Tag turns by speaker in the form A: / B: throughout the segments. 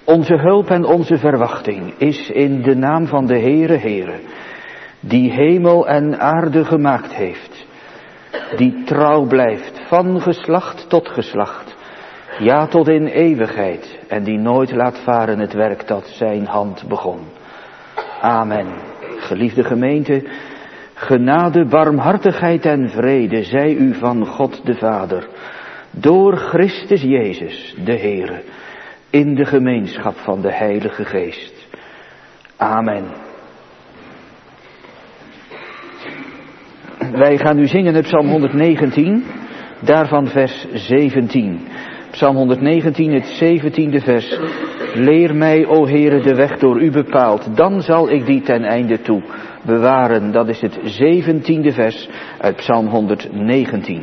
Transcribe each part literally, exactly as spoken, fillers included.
A: Onze hulp en onze verwachting is in de naam van de Heere Heere, die hemel en aarde gemaakt heeft, die trouw blijft van geslacht tot geslacht, ja tot in eeuwigheid, en die nooit laat varen het werk dat zijn hand begon. Amen. Geliefde gemeente, genade, barmhartigheid en vrede zij u van God de Vader, door Christus Jezus de Heere, in de gemeenschap van de Heilige Geest. Amen. Wij gaan nu zingen het Psalm honderdnegentien, daarvan vers zeventien. Psalm honderdnegentien, het zeventiende vers. Leer mij, o Heere, de weg door u bepaald, dan zal ik die ten einde toe bewaren. Dat is het zeventiende vers uit Psalm honderdnegentien.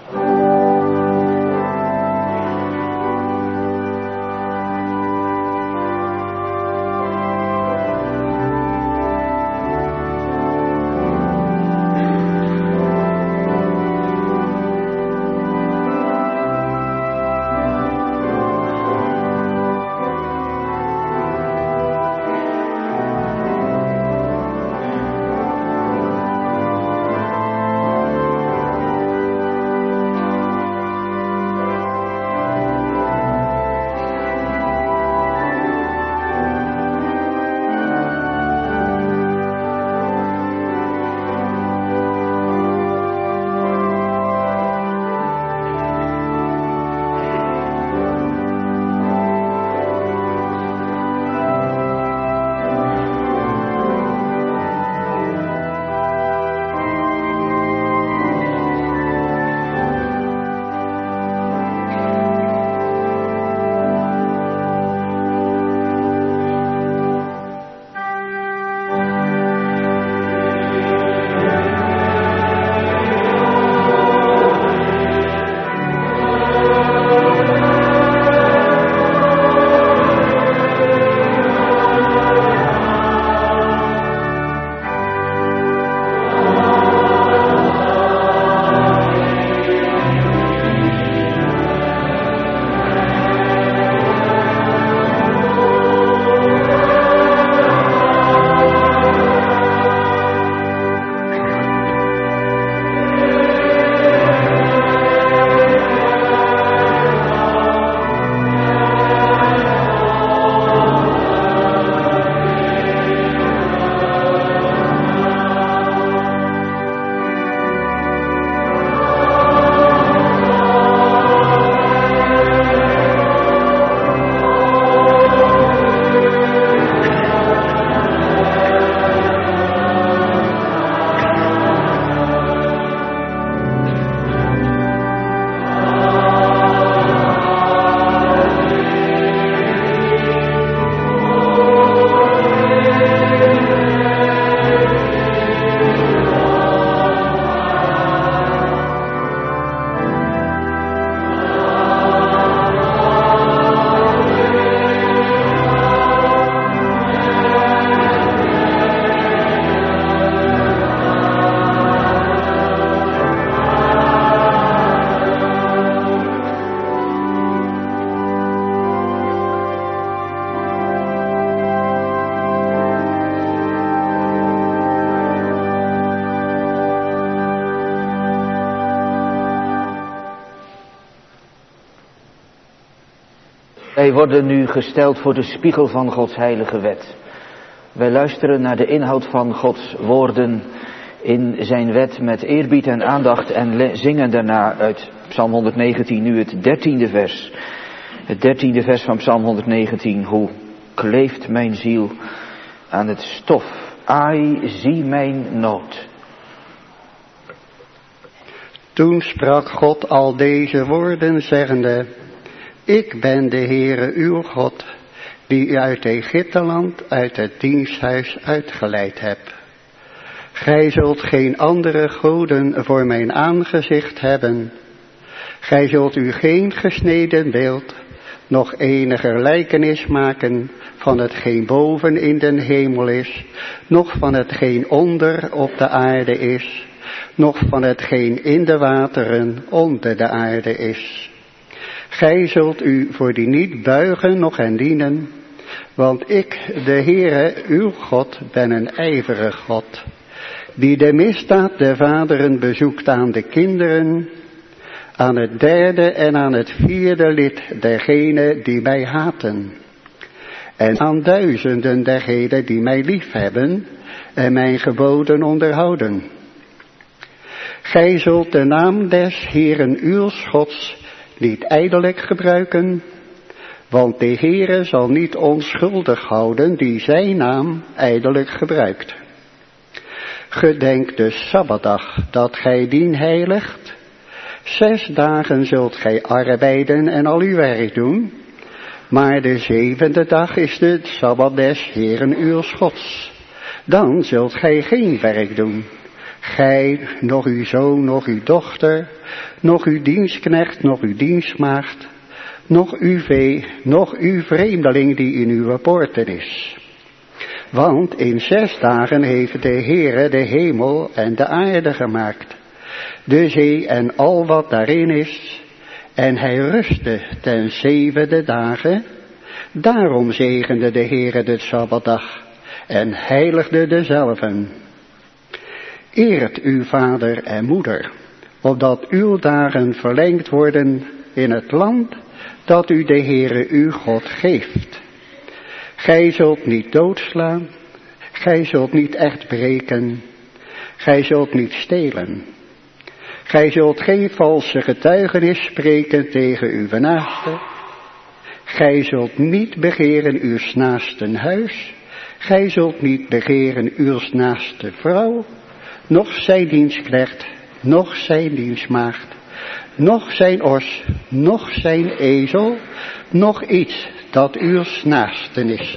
A: Wij worden nu gesteld voor de spiegel van Gods heilige wet. Wij luisteren naar de inhoud van Gods woorden in zijn wet met eerbied en aandacht en zingen daarna uit Psalm honderdnegentien nu het dertiende vers. Het dertiende vers van Psalm honderdnegentien. Hoe kleeft mijn ziel aan het stof. Ai, zie mijn nood.
B: Toen sprak God al deze woorden zeggende: Ik ben de Heere uw God, die u uit Egypteland, uit het diensthuis uitgeleid heb. Gij zult geen andere goden voor mijn aangezicht hebben. Gij zult u geen gesneden beeld, nog enige lijkenis maken van hetgeen boven in den hemel is, noch van hetgeen onder op de aarde is, noch van hetgeen in de wateren onder de aarde is. Gij zult u voor die niet buigen, noch hen dienen, Want ik, de Heere, uw God, ben een ijverig God, die de misdaad der vaderen bezoekt aan de kinderen, aan het derde en aan het vierde lid dergenen die mij haten, en aan duizenden dergenen die mij liefhebben en mijn geboden onderhouden. Gij zult de naam des Heeren uw Gods niet ijdelijk gebruiken, want de Heere zal niet onschuldig houden die zijn naam ijdelijk gebruikt. Gedenk de Sabbatdag dat gij dien heiligt. Zes dagen zult gij arbeiden en al uw werk doen, maar de zevende dag is de Sabbat des Heeren uw Gods. Dan zult gij geen werk doen. Gij, nog uw zoon, nog uw dochter, nog uw dienstknecht, nog uw dienstmaagd, nog uw vee, nog uw vreemdeling die in uw poorten is. Want in zes dagen heeft de Heere de hemel en de aarde gemaakt, de zee en al wat daarin is, en hij rustte ten zevende dagen. Daarom zegende de Heere de Sabbatdag en heiligde dezelven. Eert uw vader en moeder, opdat uw dagen verlengd worden in het land dat u de Heere uw God geeft. Gij zult niet doodslaan, gij zult niet echt breken, gij zult niet stelen. Gij zult geen valse getuigenis spreken tegen uw naaste. Gij zult niet begeren uw naasten huis, gij zult niet begeren uw naaste vrouw, noch zijn dienstknecht, noch zijn dienstmaagd, noch zijn os, noch zijn ezel, noch iets dat uw naasten is.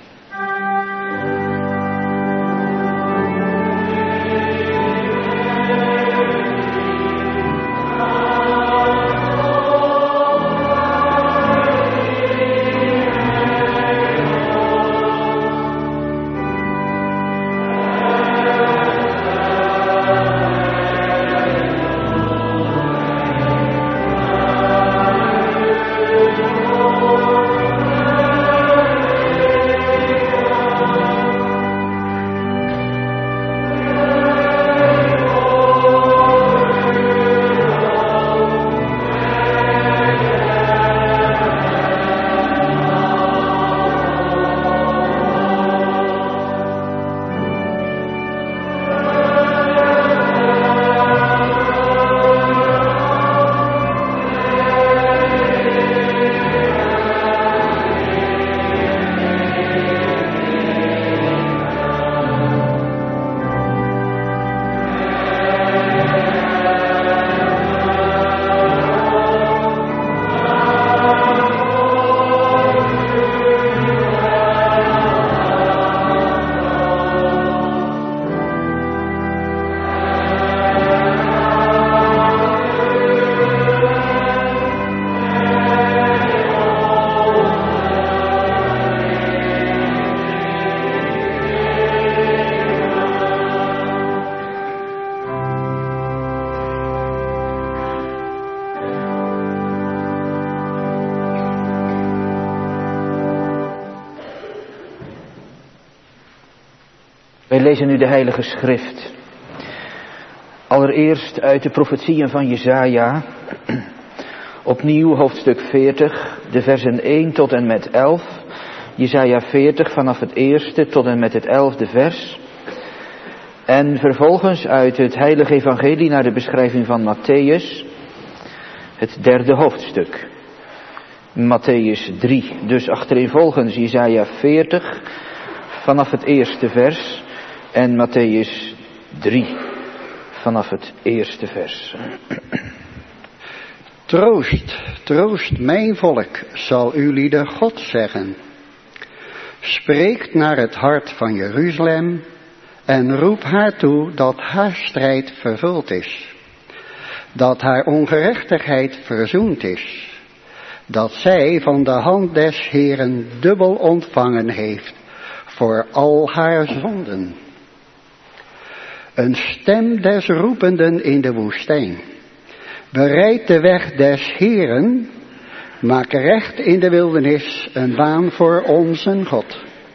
A: Wij lezen nu de Heilige Schrift. Allereerst uit de profetieën van Jesaja. Opnieuw hoofdstuk veertig, de versen één tot en met elf. Jesaja veertig vanaf het eerste tot en met het elfde vers. En vervolgens uit het Heilige Evangelie naar de beschrijving van Matthäus. Het derde hoofdstuk. Matthäus drie. Dus achtereenvolgens Jesaja veertig vanaf het eerste vers. En Matthäus drie vanaf het eerste vers.
B: Troost, troost mijn volk, zal uw lieden God zeggen. Spreekt naar het hart van Jeruzalem en roep haar toe dat haar strijd vervuld is. Dat haar ongerechtigheid verzoend is. Dat zij van de hand des Heeren dubbel ontvangen heeft voor al haar zonden. Een stem des roependen in de woestijn. Bereid de weg des Heeren, Maak recht in de wildernis een baan voor onze God.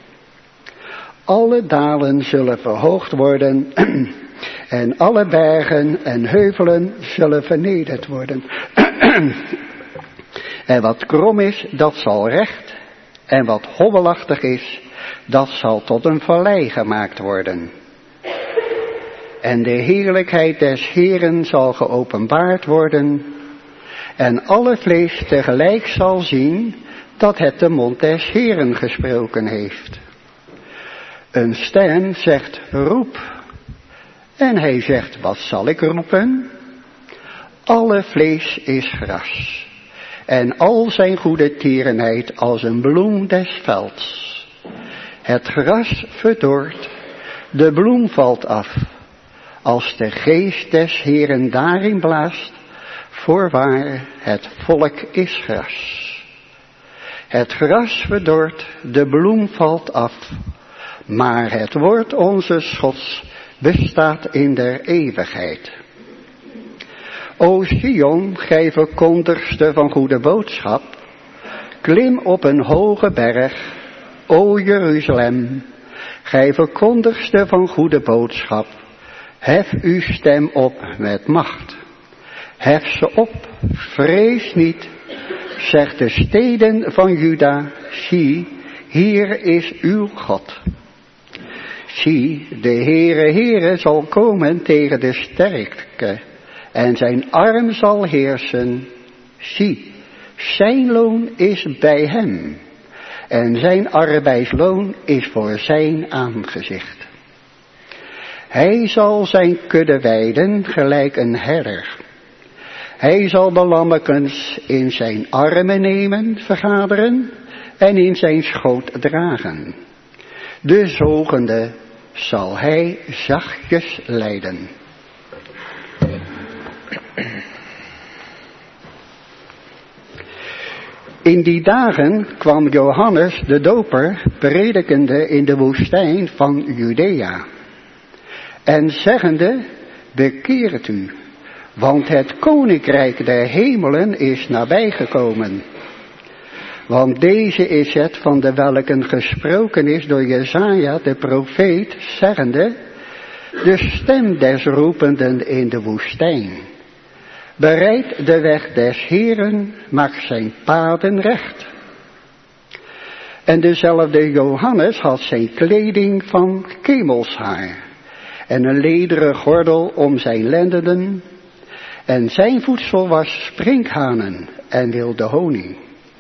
B: Alle dalen zullen verhoogd worden en alle bergen en heuvelen zullen vernederd worden. En wat krom is, dat zal recht, en wat hobbelachtig is, dat zal tot een vallei gemaakt worden. En de heerlijkheid des Heeren zal geopenbaard worden, en alle vlees tegelijk zal zien dat het de mond des Heeren gesproken heeft. Een stem zegt roep, en hij zegt wat zal ik roepen? Alle vlees is gras, en al zijn goede tierenheid als een bloem des velds. Het gras verdort, de bloem valt af, als de geest des Heeren daarin blaast, voorwaar het volk is gras. Het gras verdort, de bloem valt af, maar het woord onze Gods bestaat in der eeuwigheid. O Sion, gij verkondigste van goede boodschap, klim op een hoge berg, o Jeruzalem, gij verkondigste van goede boodschap, hef uw stem op met macht. Hef ze op, vrees niet, zeg de steden van Juda, zie, hier is uw God. Zie, de Heere Heere zal komen tegen de sterke, en zijn arm zal heersen. Zie, zijn loon is bij hem, en zijn arbeidsloon is voor zijn aangezicht. Hij zal zijn kudde weiden gelijk een herder. Hij zal de lammekens in zijn armen nemen, vergaderen, en in zijn schoot dragen. De zogende zal hij zachtjes leiden. In die dagen kwam Johannes de Doper predikende in de woestijn van Judea en zeggende, bekeert u, want het koninkrijk der hemelen is nabijgekomen. Want deze is het van de welken gesproken is door Jesaja de profeet, zeggende, de stem des roependen in de woestijn. Bereid de weg des Heeren, maak zijn paden recht. En dezelfde Johannes had zijn kleding van kemelshaar en een lederen gordel om zijn lendenen. En zijn voedsel was sprinkhanen en wilde honing.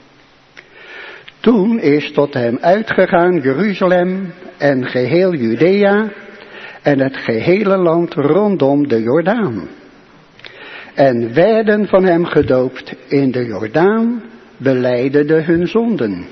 B: Toen is tot hem uitgegaan Jeruzalem en geheel Judea en het gehele land rondom de Jordaan. En werden van hem gedoopt in de Jordaan, belijdende hun zonden.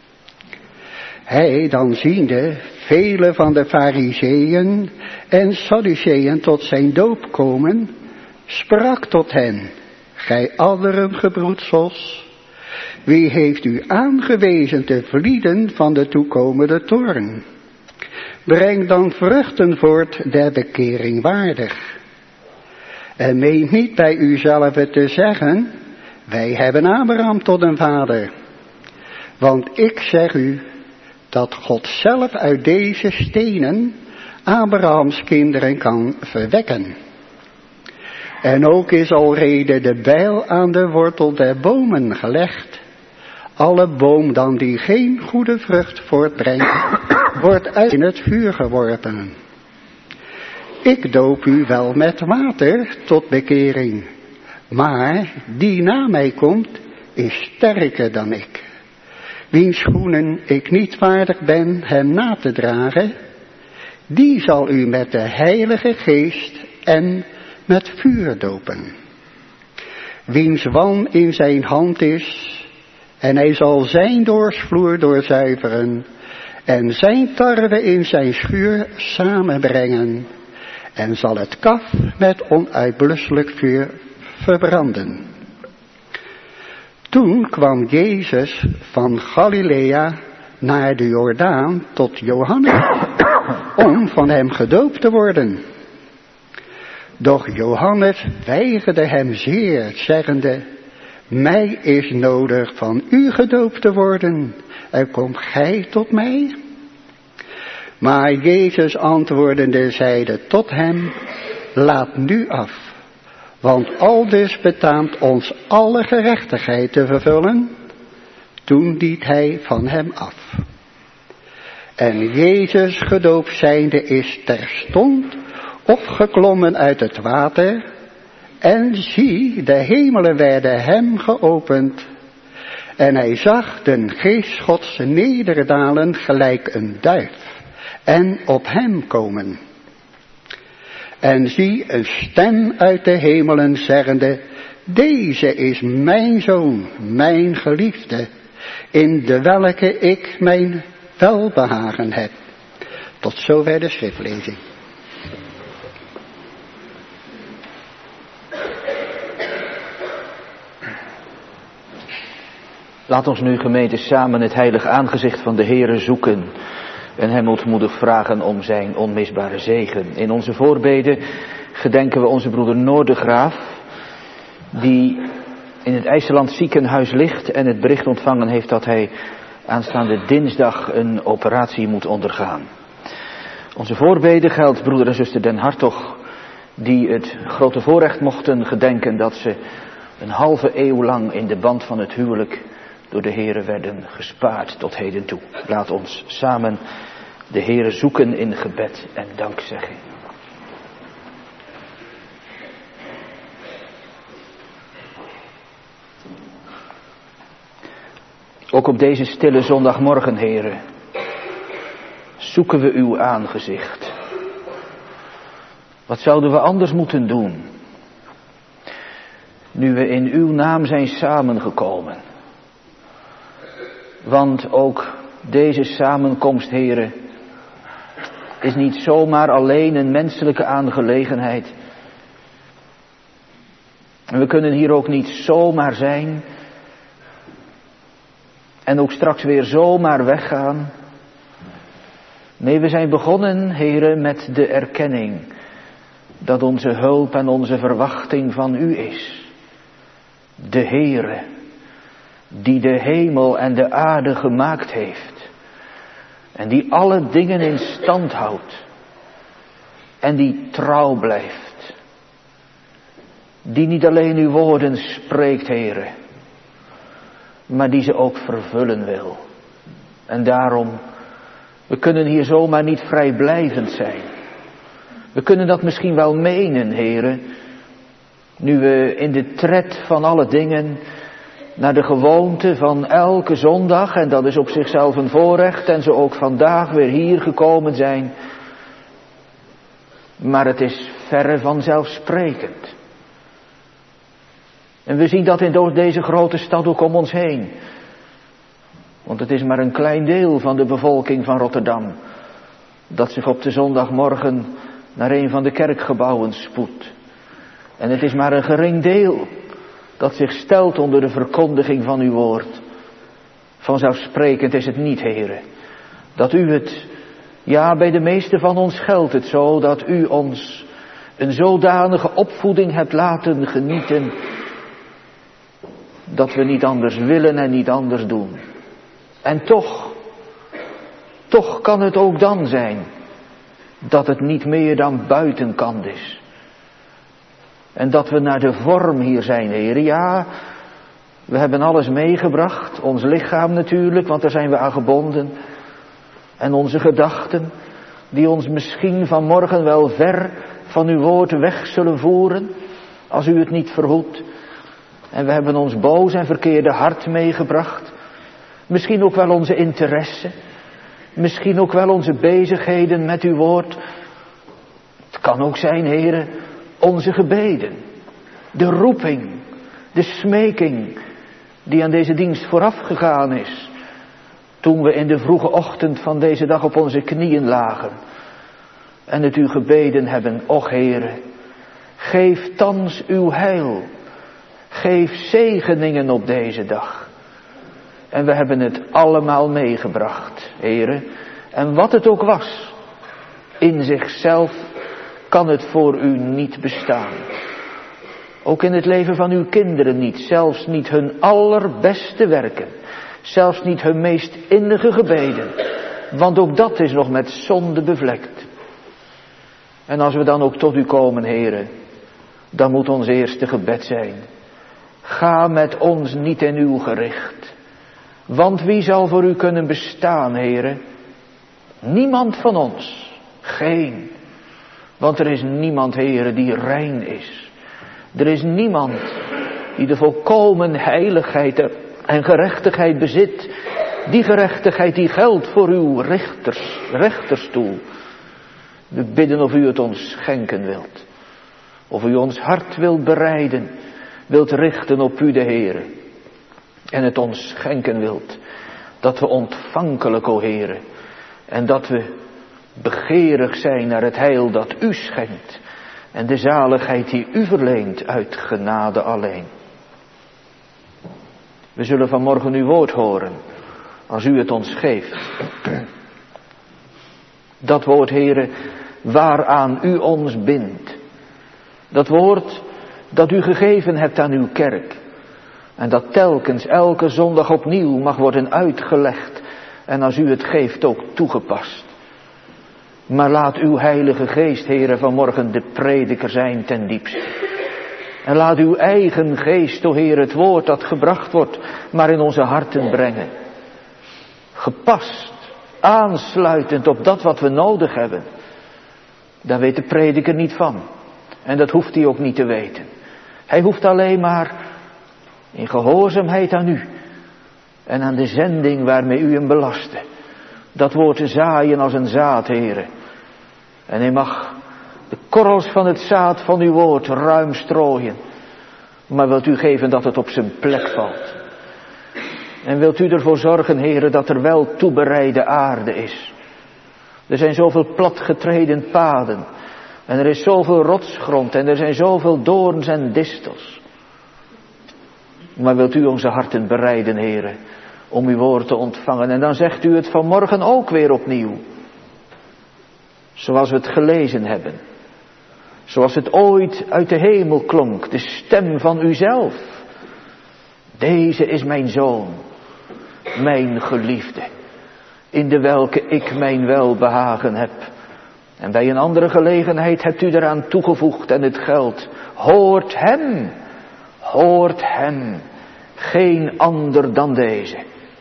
B: Hij dan ziende vele van de Farizeeën en Sadduceeën tot zijn doop komen, sprak tot hen, gij aderen gebroedsels, wie heeft u aangewezen te vlieden van de toekomende toorn? Breng dan vruchten voort der bekering waardig. En meent niet bij uzelf te zeggen, wij hebben Abraham tot een vader. Want ik zeg u, dat God zelf uit deze stenen Abrahams kinderen kan verwekken. En ook is alrede de bijl aan de wortel der bomen gelegd. Alle boom dan die geen goede vrucht voortbrengt, wordt uit in het vuur geworpen. Ik doop u wel met water tot bekering, maar die na mij komt, is sterker dan ik. Wiens schoenen ik niet waardig ben hem na te dragen, die zal u met de Heilige Geest en met vuur dopen. Wiens walm in zijn hand is, en hij zal zijn doorsvloer doorzuiveren, en zijn tarwe in zijn schuur samenbrengen, en zal het kaf met onuitblusselijk vuur verbranden. Toen kwam Jezus van Galilea naar de Jordaan tot Johannes, om van hem gedoopt te worden. Doch Johannes weigerde hem zeer, zeggende, mij is nodig van u gedoopt te worden, en komt gij tot mij? Maar Jezus antwoordende zeide tot hem, laat nu af, want aldus betaamt ons alle gerechtigheid te vervullen. Toen liet hij van hem af. En Jezus gedoopt zijnde is terstond opgeklommen uit het water, en zie, de hemelen werden hem geopend, en hij zag den geest Gods nederdalen gelijk een duif, en op hem komen. En zie, een stem uit de hemelen zeggende, deze is mijn zoon, mijn geliefde, in de welke ik mijn welbehagen heb. Tot zover de schriftlezing.
A: Laat ons nu, gemeente, samen het heilig aangezicht van de Heere zoeken en hem ontmoedig vragen om zijn onmisbare zegen. In onze voorbeden gedenken we onze broeder Noordegraaf, die in het IJsseland ziekenhuis ligt en het bericht ontvangen heeft dat hij aanstaande dinsdag een operatie moet ondergaan. Onze voorbeden geldt broeder en zuster Den Hartog, die het grote voorrecht mochten gedenken dat ze een halve eeuw lang in de band van het huwelijk door de Heere werden gespaard tot heden toe. Laat ons samen de Heere zoeken in gebed en dankzegging. Ook op deze stille zondagmorgen, Heere, zoeken we uw aangezicht. Wat zouden we anders moeten doen, nu we in uw naam zijn samengekomen? Want ook deze samenkomst, Heere, is niet zomaar alleen een menselijke aangelegenheid. En we kunnen hier ook niet zomaar zijn en ook straks weer zomaar weggaan. Nee, we zijn begonnen, Heere, met de erkenning dat onze hulp en onze verwachting van u is. De Heere, die de hemel en de aarde gemaakt heeft. En die alle dingen in stand houdt. En die trouw blijft. Die niet alleen uw woorden spreekt, Heere, maar die ze ook vervullen wil. En daarom, we kunnen hier zomaar niet vrijblijvend zijn. We kunnen dat misschien wel menen, Heere, nu we in de tred van alle dingen naar de gewoonte van elke zondag, en dat is op zichzelf een voorrecht, en zo ook vandaag weer hier gekomen zijn. Maar het is verre van zelfsprekend. En we zien dat in deze grote stad ook om ons heen. Want het is maar een klein deel van de bevolking van Rotterdam dat zich op de zondagmorgen naar een van de kerkgebouwen spoedt. En het is maar een gering deel dat zich stelt onder de verkondiging van uw woord. Vanzelfsprekend is het niet, Heere, dat u het, ja, bij de meeste van ons geldt het zo, dat u ons een zodanige opvoeding hebt laten genieten, dat we niet anders willen en niet anders doen. En toch, toch kan het ook dan zijn dat het niet meer dan buitenkant is. En dat we naar de vorm hier zijn, Heer. Ja, we hebben alles meegebracht. Ons lichaam natuurlijk, want daar zijn we aan gebonden. En onze gedachten, die ons misschien vanmorgen wel ver van uw woord weg zullen voeren, als u het niet verhoedt. En we hebben ons boos en verkeerde hart meegebracht. Misschien ook wel onze interesse. Misschien ook wel onze bezigheden met uw woord. Het kan ook zijn, Heere, onze gebeden. De roeping, de smeking die aan deze dienst vooraf gegaan is. Toen we in de vroege ochtend van deze dag op onze knieën lagen. En het u gebeden hebben, och Heere, geef thans uw heil. Geef zegeningen op deze dag. En we hebben het allemaal meegebracht, Heere. En wat het ook was, in zichzelf kan het voor u niet bestaan. Ook in het leven van uw kinderen niet. Zelfs niet hun allerbeste werken. Zelfs niet hun meest innige gebeden. Want ook dat is nog met zonde bevlekt. En als we dan ook tot u komen, Heere, dan moet ons eerste gebed zijn: ga met ons niet in uw gericht. Want wie zal voor u kunnen bestaan, Heere? Niemand van ons. Geen. Want er is niemand, Heere, die rein is. Er is niemand die de volkomen heiligheid en gerechtigheid bezit. Die gerechtigheid die geldt voor uw rechters, rechterstoel. We bidden of u het ons schenken wilt. Of u ons hart wilt bereiden, wilt richten op u de Heere. En het ons schenken wilt, dat we ontvankelijk, o Heere, en dat we begeerig zijn naar het heil dat u schenkt. En de zaligheid die u verleent uit genade alleen. We zullen vanmorgen uw woord horen, als u het ons geeft. Dat woord, Heere, waaraan u ons bindt. Dat woord dat u gegeven hebt aan uw kerk. En dat telkens elke zondag opnieuw mag worden uitgelegd. En als u het geeft ook toegepast. Maar laat uw heilige geest, Heere, vanmorgen de prediker zijn ten diepste. En laat uw eigen geest, o Heer, het woord dat gebracht wordt, maar in onze harten brengen. Gepast, aansluitend op dat wat we nodig hebben. Daar weet de prediker niet van. En dat hoeft hij ook niet te weten. Hij hoeft alleen maar in gehoorzaamheid aan u en aan de zending waarmee u hem belastte, dat woord te zaaien als een zaad, Heere. En hij mag de korrels van het zaad van uw woord ruim strooien. Maar wilt u geven dat het op zijn plek valt. En wilt u ervoor zorgen, Heere, dat er wel toebereide aarde is. Er zijn zoveel platgetreden paden. En er is zoveel rotsgrond. En er zijn zoveel doorns en distels. Maar wilt u onze harten bereiden, Heere, om uw woord te ontvangen. En dan zegt u het vanmorgen ook weer opnieuw. Zoals we het gelezen hebben. Zoals het ooit uit de hemel klonk. De stem van uzelf. Deze is mijn zoon. Mijn geliefde. In de welke ik mijn welbehagen heb. En bij een andere gelegenheid hebt u eraan toegevoegd en het geldt. Hoort hem. Hoort hem. Geen ander dan deze.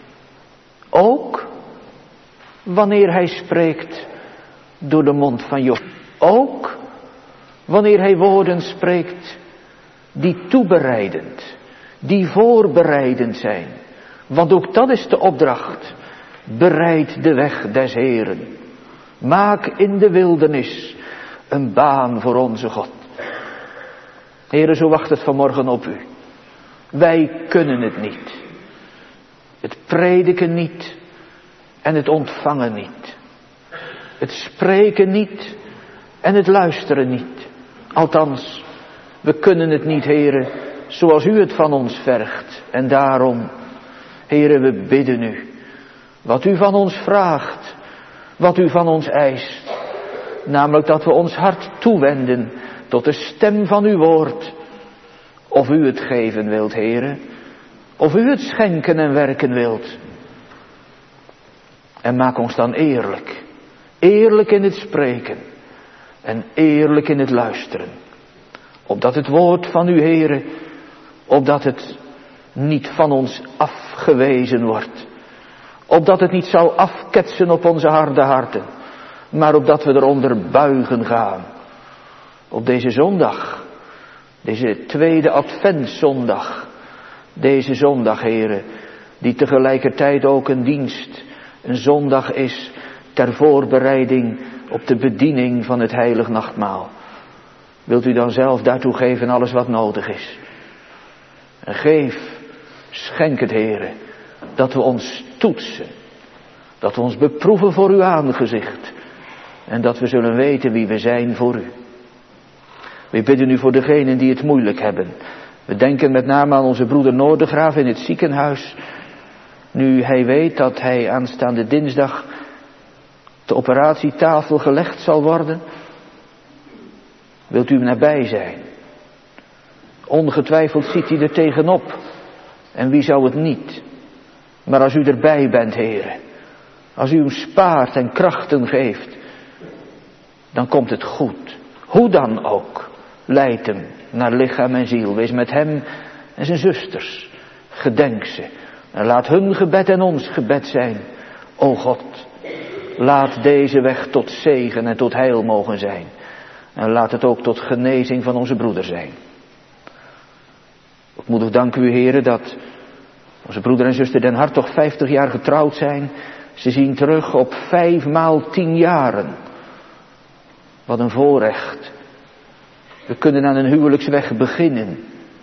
A: Ook wanneer hij spreekt door de mond van Job. Ook wanneer hij woorden spreekt die toebereidend, die voorbereidend zijn. Want ook dat is de opdracht. Bereid de weg des Heeren. Maak in de wildernis een baan voor onze God. Heere, zo wacht het vanmorgen op u. Wij kunnen het niet. Het prediken niet en het ontvangen niet. Het spreken niet en het luisteren niet. Althans, we kunnen het niet, Heere, zoals u het van ons vergt. En daarom, Heere, we bidden u. Wat u van ons vraagt, wat u van ons eist. Namelijk dat we ons hart toewenden tot de stem van uw woord. Of u het geven wilt, Heere. Of u het schenken en werken wilt. En maak ons dan eerlijk. Eerlijk in het spreken. En eerlijk in het luisteren. Opdat het woord van u, Heere, opdat het niet van ons afgewezen wordt. Opdat het niet zou afketsen op onze harde harten. Maar opdat we eronder buigen gaan. Op deze zondag. Deze tweede adventszondag. Deze zondag, Heere, die tegelijkertijd ook een dienst, een zondag is ter voorbereiding op de bediening van het heilig nachtmaal. Wilt u dan zelf daartoe geven alles wat nodig is. En geef, schenk het, Heere, dat we ons toetsen. Dat we ons beproeven voor uw aangezicht. En dat we zullen weten wie we zijn voor u. We bidden u voor degenen die het moeilijk hebben. We denken met name aan onze broeder Noordegraaf in het ziekenhuis. Nu hij weet dat hij aanstaande dinsdag op de operatietafel gelegd zal worden. Wilt u hem nabij zijn. Ongetwijfeld ziet hij er tegenop. En wie zou het niet? Maar als u erbij bent, Heere, als u hem spaart en krachten geeft, dan komt het goed. Hoe dan ook, leid hem naar lichaam en ziel. Wees met hem en zijn zusters. Gedenk ze. En laat hun gebed en ons gebed zijn. O God, laat deze weg tot zegen en tot heil mogen zijn. En laat het ook tot genezing van onze broeder zijn. Ik moet ook danken u, Heere, dat onze broeder en zuster Den Hartog vijftig jaar getrouwd zijn. Ze zien terug op vijf maal tien jaren. Wat een voorrecht. We kunnen aan een huwelijksweg beginnen.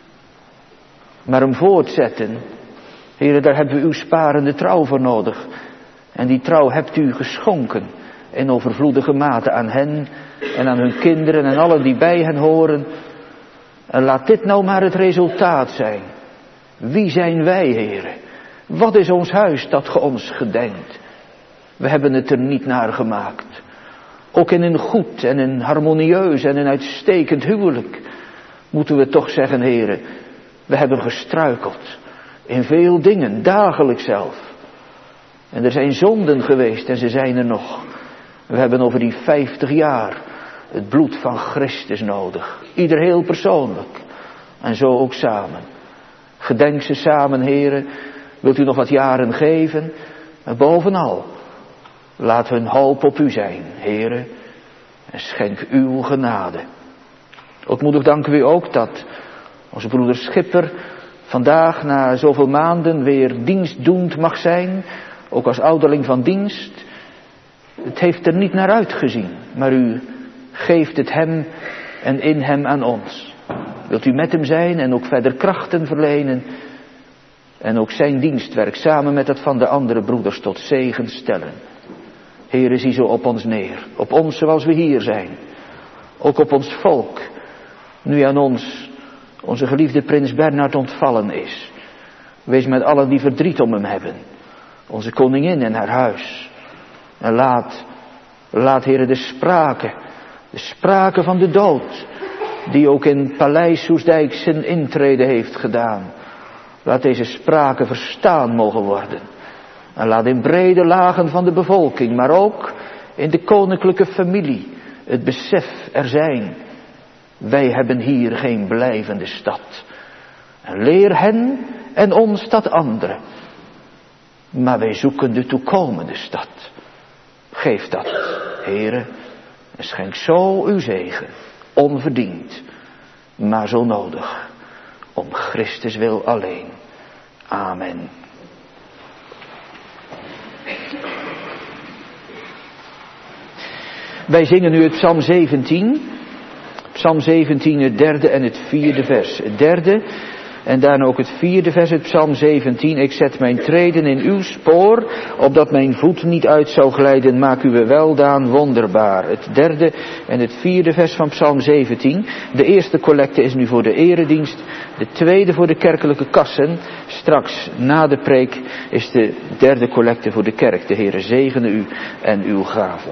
A: Maar hem voortzetten, Heere, daar hebben we uw sparende trouw voor nodig. En die trouw hebt u geschonken in overvloedige mate aan hen en aan hun kinderen en allen die bij hen horen. En laat dit nou maar het resultaat zijn. Wie zijn wij, Heere? Wat is ons huis dat ge ons gedenkt? We hebben het er niet naar gemaakt. Ook in een goed en een harmonieus en een uitstekend huwelijk moeten we toch zeggen, Heere, we hebben gestruikeld in veel dingen, dagelijks zelf. En er zijn zonden geweest en ze zijn er nog. We hebben over die vijftig jaar het bloed van Christus nodig. Ieder heel persoonlijk. En zo ook samen. Gedenk ze samen, Heere. Wilt u nog wat jaren geven? Maar bovenal, laat hun hoop op u zijn, Heere. En schenk uw genade. Ook moedig danken we u ook dat onze broeder Schipper vandaag na zoveel maanden weer dienstdoend mag zijn. Ook als ouderling van dienst. Het heeft er niet naar uitgezien. Maar u geeft het hem en in hem aan ons. Wilt u met hem zijn en ook verder krachten verlenen. En ook zijn dienstwerk samen met dat van de andere broeders tot zegen stellen. Heere, zie zo op ons neer. Op ons zoals we hier zijn. Ook op ons volk. Nu aan ons onze geliefde prins Bernhard ontvallen is. Wees met allen die verdriet om hem hebben. Onze koningin en haar huis. En laat, laat Heere de sprake, de sprake van de dood, die ook in Paleis Soestdijk zijn intrede heeft gedaan. Laat deze sprake verstaan mogen worden. En laat in brede lagen van de bevolking, maar ook in de koninklijke familie, het besef er zijn. Wij hebben hier geen blijvende stad. En leer hen en ons dat andere. Maar wij zoeken de toekomende stad. Geef dat, Heere, en schenk zo uw zegen, onverdiend, maar zo nodig, om Christus wil alleen. Amen. Wij zingen nu het Psalm zeventien. Psalm zeventien, het derde en het vierde vers. Het derde en daarna ook het vierde vers, het Psalm zeventien. Ik zet mijn treden in uw spoor, opdat mijn voet niet uit zou glijden. Maak uw weldaan wonderbaar. Het derde en het vierde vers van Psalm zeventien. De eerste collecte is nu voor de eredienst. De tweede voor de kerkelijke kassen. Straks na de preek is de derde collecte voor de kerk. De Heere zegene u en uw gaven.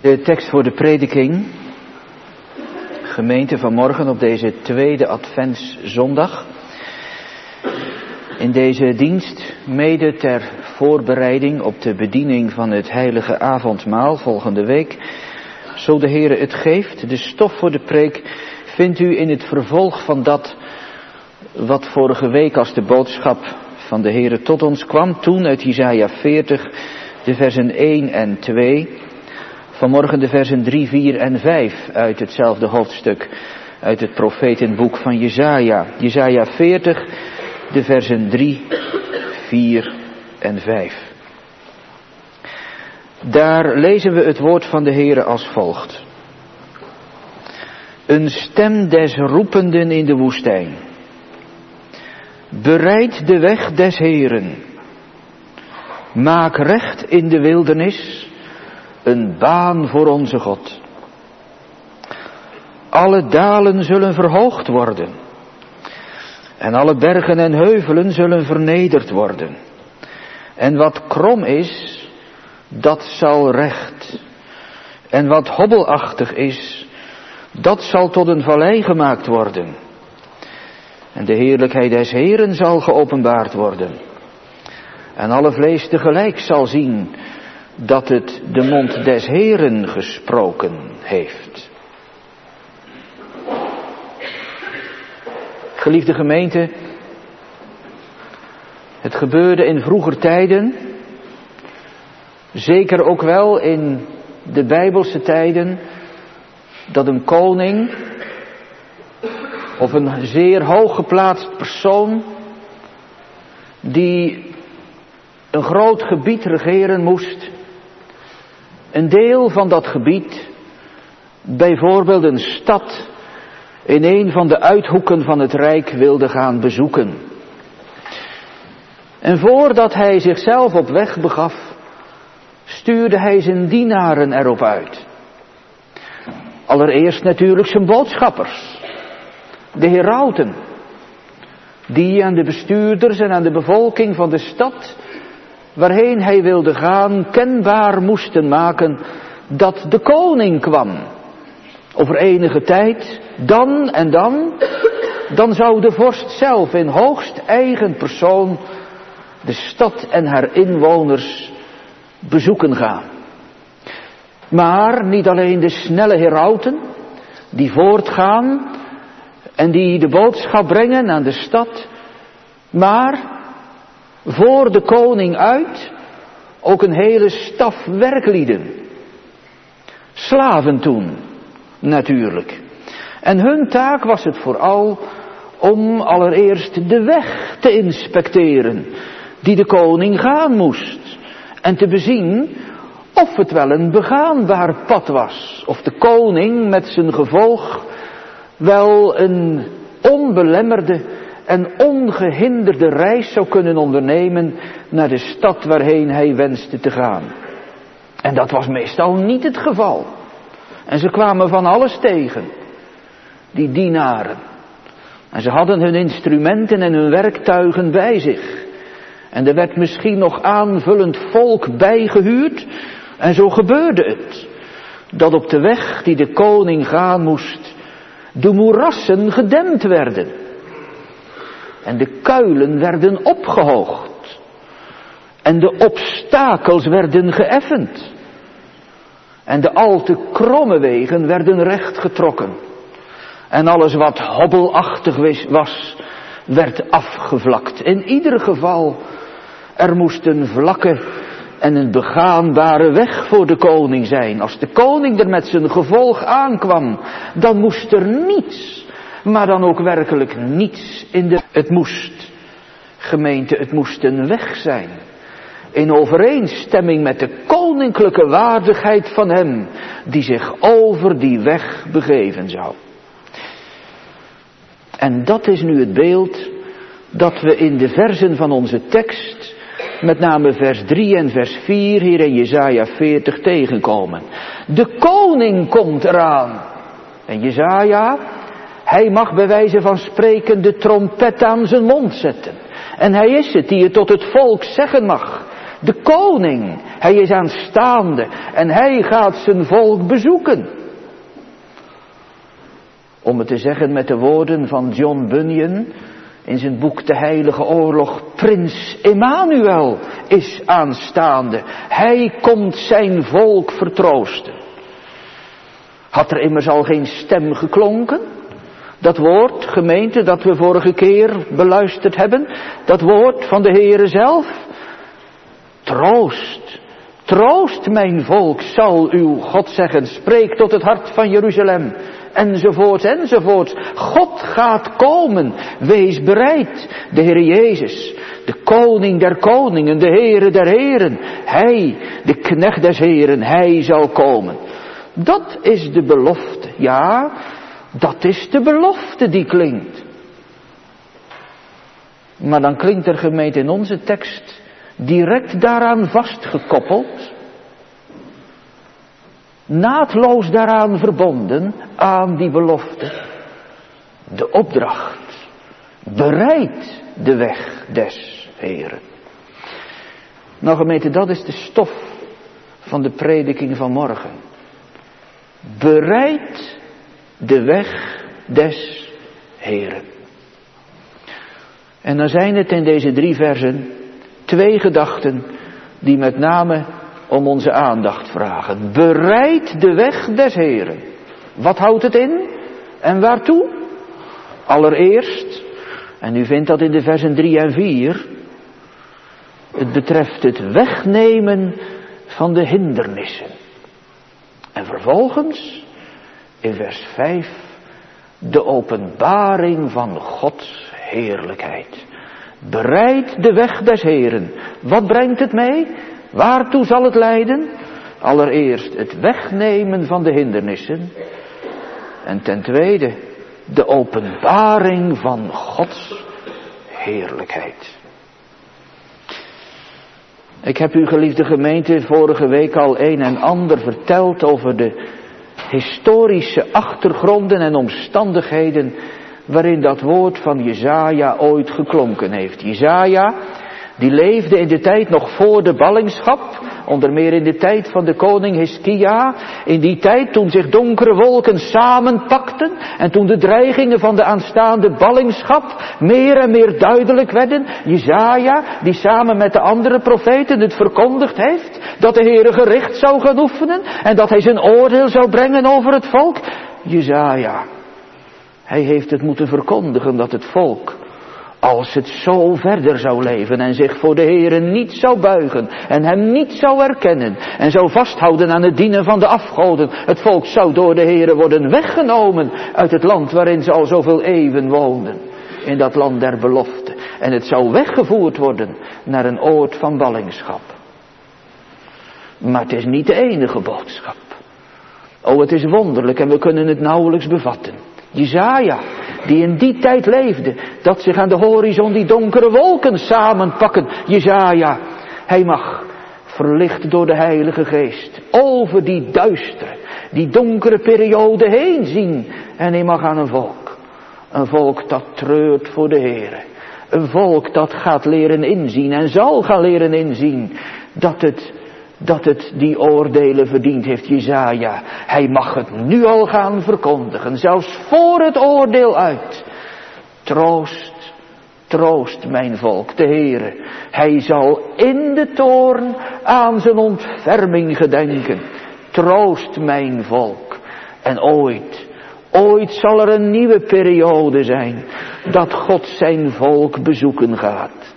A: De tekst voor de prediking, gemeente vanmorgen op deze tweede adventszondag. In deze dienst, mede ter voorbereiding op de bediening van het heilige avondmaal volgende week, zo de Heere het geeft, de stof voor de preek vindt u in het vervolg van dat wat vorige week als de boodschap van de Heere tot ons kwam, toen uit Jesaja veertig, de versen één en twee... Vanmorgen de versen drie, vier en vijf uit hetzelfde hoofdstuk, uit het profetenboek van Jesaja. Jesaja veertig, de versen drie, vier en vijf. Daar lezen we het woord van de Heere als volgt. Een stem des roependen in de woestijn. Bereid de weg des Heeren. Maak recht in de wildernis. Een baan voor onze God. Alle dalen zullen verhoogd worden. En alle bergen en heuvelen zullen vernederd worden. En wat krom is, dat zal recht. En wat hobbelachtig is, dat zal tot een vallei gemaakt worden. En de heerlijkheid des Heeren zal geopenbaard worden. En alle vlees tegelijk zal zien dat het de mond des Heeren gesproken heeft. Geliefde gemeente, het gebeurde in vroeger tijden, zeker ook wel in de Bijbelse tijden, dat een koning of een zeer hooggeplaatst persoon die een groot gebied regeren moest, een deel van dat gebied, bijvoorbeeld een stad, in een van de uithoeken van het rijk wilde gaan bezoeken. En voordat hij zichzelf op weg begaf, stuurde hij zijn dienaren erop uit. Allereerst natuurlijk zijn boodschappers, de herauten, die aan de bestuurders en aan de bevolking van de stad waarheen hij wilde gaan, kenbaar moesten maken dat de koning kwam. Over enige tijd, dan en dan, dan zou de vorst zelf in hoogst eigen persoon de stad en haar inwoners bezoeken gaan. Maar niet alleen de snelle herauten die voortgaan en die de boodschap brengen aan de stad, maar voor de koning uit ook een hele staf werklieden. Slaven toen, natuurlijk. En hun taak was het vooral om allereerst de weg te inspecteren die de koning gaan moest. En te bezien of het wel een begaanbaar pad was. Of de koning met zijn gevolg wel een onbelemmerde en ongehinderde reis zou kunnen ondernemen naar de stad waarheen hij wenste te gaan. En dat was meestal niet het geval. En ze kwamen van alles tegen, die dienaren. En ze hadden hun instrumenten en hun werktuigen bij zich. En er werd misschien nog aanvullend volk bijgehuurd. En zo gebeurde het, dat op de weg die de koning gaan moest, de moerassen gedempt werden. En de kuilen werden opgehoogd. En de obstakels werden geëffend. En de al te kromme wegen werden rechtgetrokken. En alles wat hobbelachtig was, werd afgevlakt. In ieder geval, er moest een vlakke en een begaanbare weg voor de koning zijn. Als de koning er met zijn gevolg aankwam, dan moest er niets, maar dan ook werkelijk niets in de... Het moest, gemeente, het moest een weg zijn. In overeenstemming met de koninklijke waardigheid van hem, die zich over die weg begeven zou. En dat is nu het beeld dat we in de versen van onze tekst, met name vers drie en vers vier hier in Jesaja veertig tegenkomen. De koning komt eraan. En Jesaja, hij mag bij wijze van spreken de trompet aan zijn mond zetten. En hij is het die het tot het volk zeggen mag. De koning, hij is aanstaande en hij gaat zijn volk bezoeken. Om het te zeggen met de woorden van John Bunyan in zijn boek De Heilige Oorlog: Prins Emmanuel is aanstaande. Hij komt zijn volk vertroosten. Had er immers al geen stem geklonken? Dat woord, gemeente, dat we vorige keer beluisterd hebben. Dat woord van de Heere zelf. Troost, troost mijn volk, zal uw God zeggen. Spreek tot het hart van Jeruzalem. Enzovoorts, enzovoorts. God gaat komen. Wees bereid. De Heer Jezus, de koning der koningen, de Heere der heren. Hij, de knecht des Heren, hij zal komen. Dat is de belofte. Ja, dat is de belofte die klinkt. Maar dan klinkt er, gemeente, in onze tekst direct daaraan vastgekoppeld, naadloos daaraan verbonden, aan die belofte, de opdracht: bereid de weg des Heren. Nou, gemeente, dat is de stof van de prediking van morgen. Bereid de weg des Heren. En dan zijn het in deze drie versen twee gedachten die met name om onze aandacht vragen. Bereid de weg des Heren. Wat houdt het in en waartoe? Allereerst, en u vindt dat in de versen drie en vier, het betreft het wegnemen van de hindernissen. En vervolgens, in vers vijf, de openbaring van Gods heerlijkheid. Bereid de weg des Heren. Wat brengt het mee? Waartoe zal het leiden? Allereerst het wegnemen van de hindernissen. En ten tweede de openbaring van Gods heerlijkheid. Ik heb u, geliefde gemeente, vorige week al een en ander verteld over de historische achtergronden en omstandigheden waarin dat woord van Jesaja ooit geklonken heeft. Jesaja, die leefde in de tijd nog voor de ballingschap, onder meer in de tijd van de koning Hiskia, in die tijd toen zich donkere wolken samenpakten en toen de dreigingen van de aanstaande ballingschap meer en meer duidelijk werden. Jesaja, die samen met de andere profeten het verkondigd heeft, dat de Heere gericht zou gaan oefenen en dat hij zijn oordeel zou brengen over het volk. Jesaja, hij heeft het moeten verkondigen dat het volk, als het zo verder zou leven en zich voor de Heere niet zou buigen en hem niet zou erkennen en zou vasthouden aan het dienen van de afgoden, het volk zou door de Heere worden weggenomen uit het land waarin ze al zoveel eeuwen woonden, in dat land der belofte. En het zou weggevoerd worden naar een oord van ballingschap. Maar het is niet de enige boodschap. Oh, het is wonderlijk en we kunnen het nauwelijks bevatten. Jesaja, die in die tijd leefde, dat zich aan de horizon die donkere wolken samenpakken. Jesaja, hij mag, verlicht door de Heilige Geest, over die duistere, die donkere periode heen zien. En hij mag aan een volk, een volk dat treurt voor de Heere. Een volk dat gaat leren inzien en zal gaan leren inzien dat het... dat het die oordelen verdiend heeft. Jesaja, hij mag het nu al gaan verkondigen, zelfs voor het oordeel uit. Troost, troost mijn volk, de Heere. Hij zal in de toorn aan zijn ontferming gedenken. Troost mijn volk. En ooit, ooit zal er een nieuwe periode zijn, dat God zijn volk bezoeken gaat.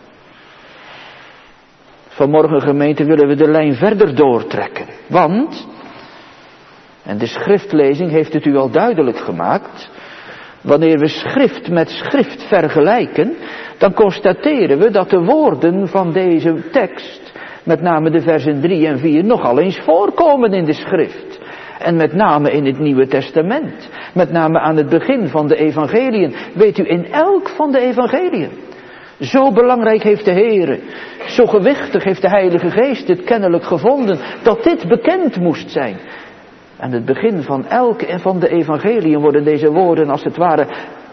A: Vanmorgen, gemeente, willen we de lijn verder doortrekken. Want, en de schriftlezing heeft het u al duidelijk gemaakt, wanneer we schrift met schrift vergelijken, dan constateren we dat de woorden van deze tekst, met name de versen drie en vier, nogal eens voorkomen in de schrift. En met name in het Nieuwe Testament. Met name aan het begin van de evangeliën. Weet u, in elk van de evangeliën. Zo belangrijk heeft de Heere, zo gewichtig heeft de Heilige Geest het kennelijk gevonden, dat dit bekend moest zijn. Aan het begin van elke van de evangeliën worden deze woorden als het ware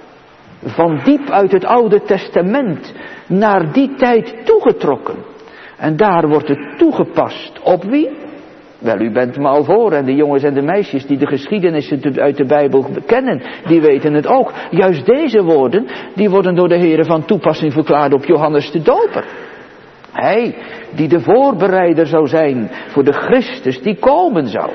A: van diep uit het Oude Testament naar die tijd toegetrokken. En daar wordt het toegepast. Op wie? Wel, u bent me al voor en de jongens en de meisjes die de geschiedenissen uit de Bijbel kennen, die weten het ook. Juist deze woorden, die worden door de Heere van toepassing verklaard op Johannes de Doper. Hij, die de voorbereider zou zijn voor de Christus die komen zou.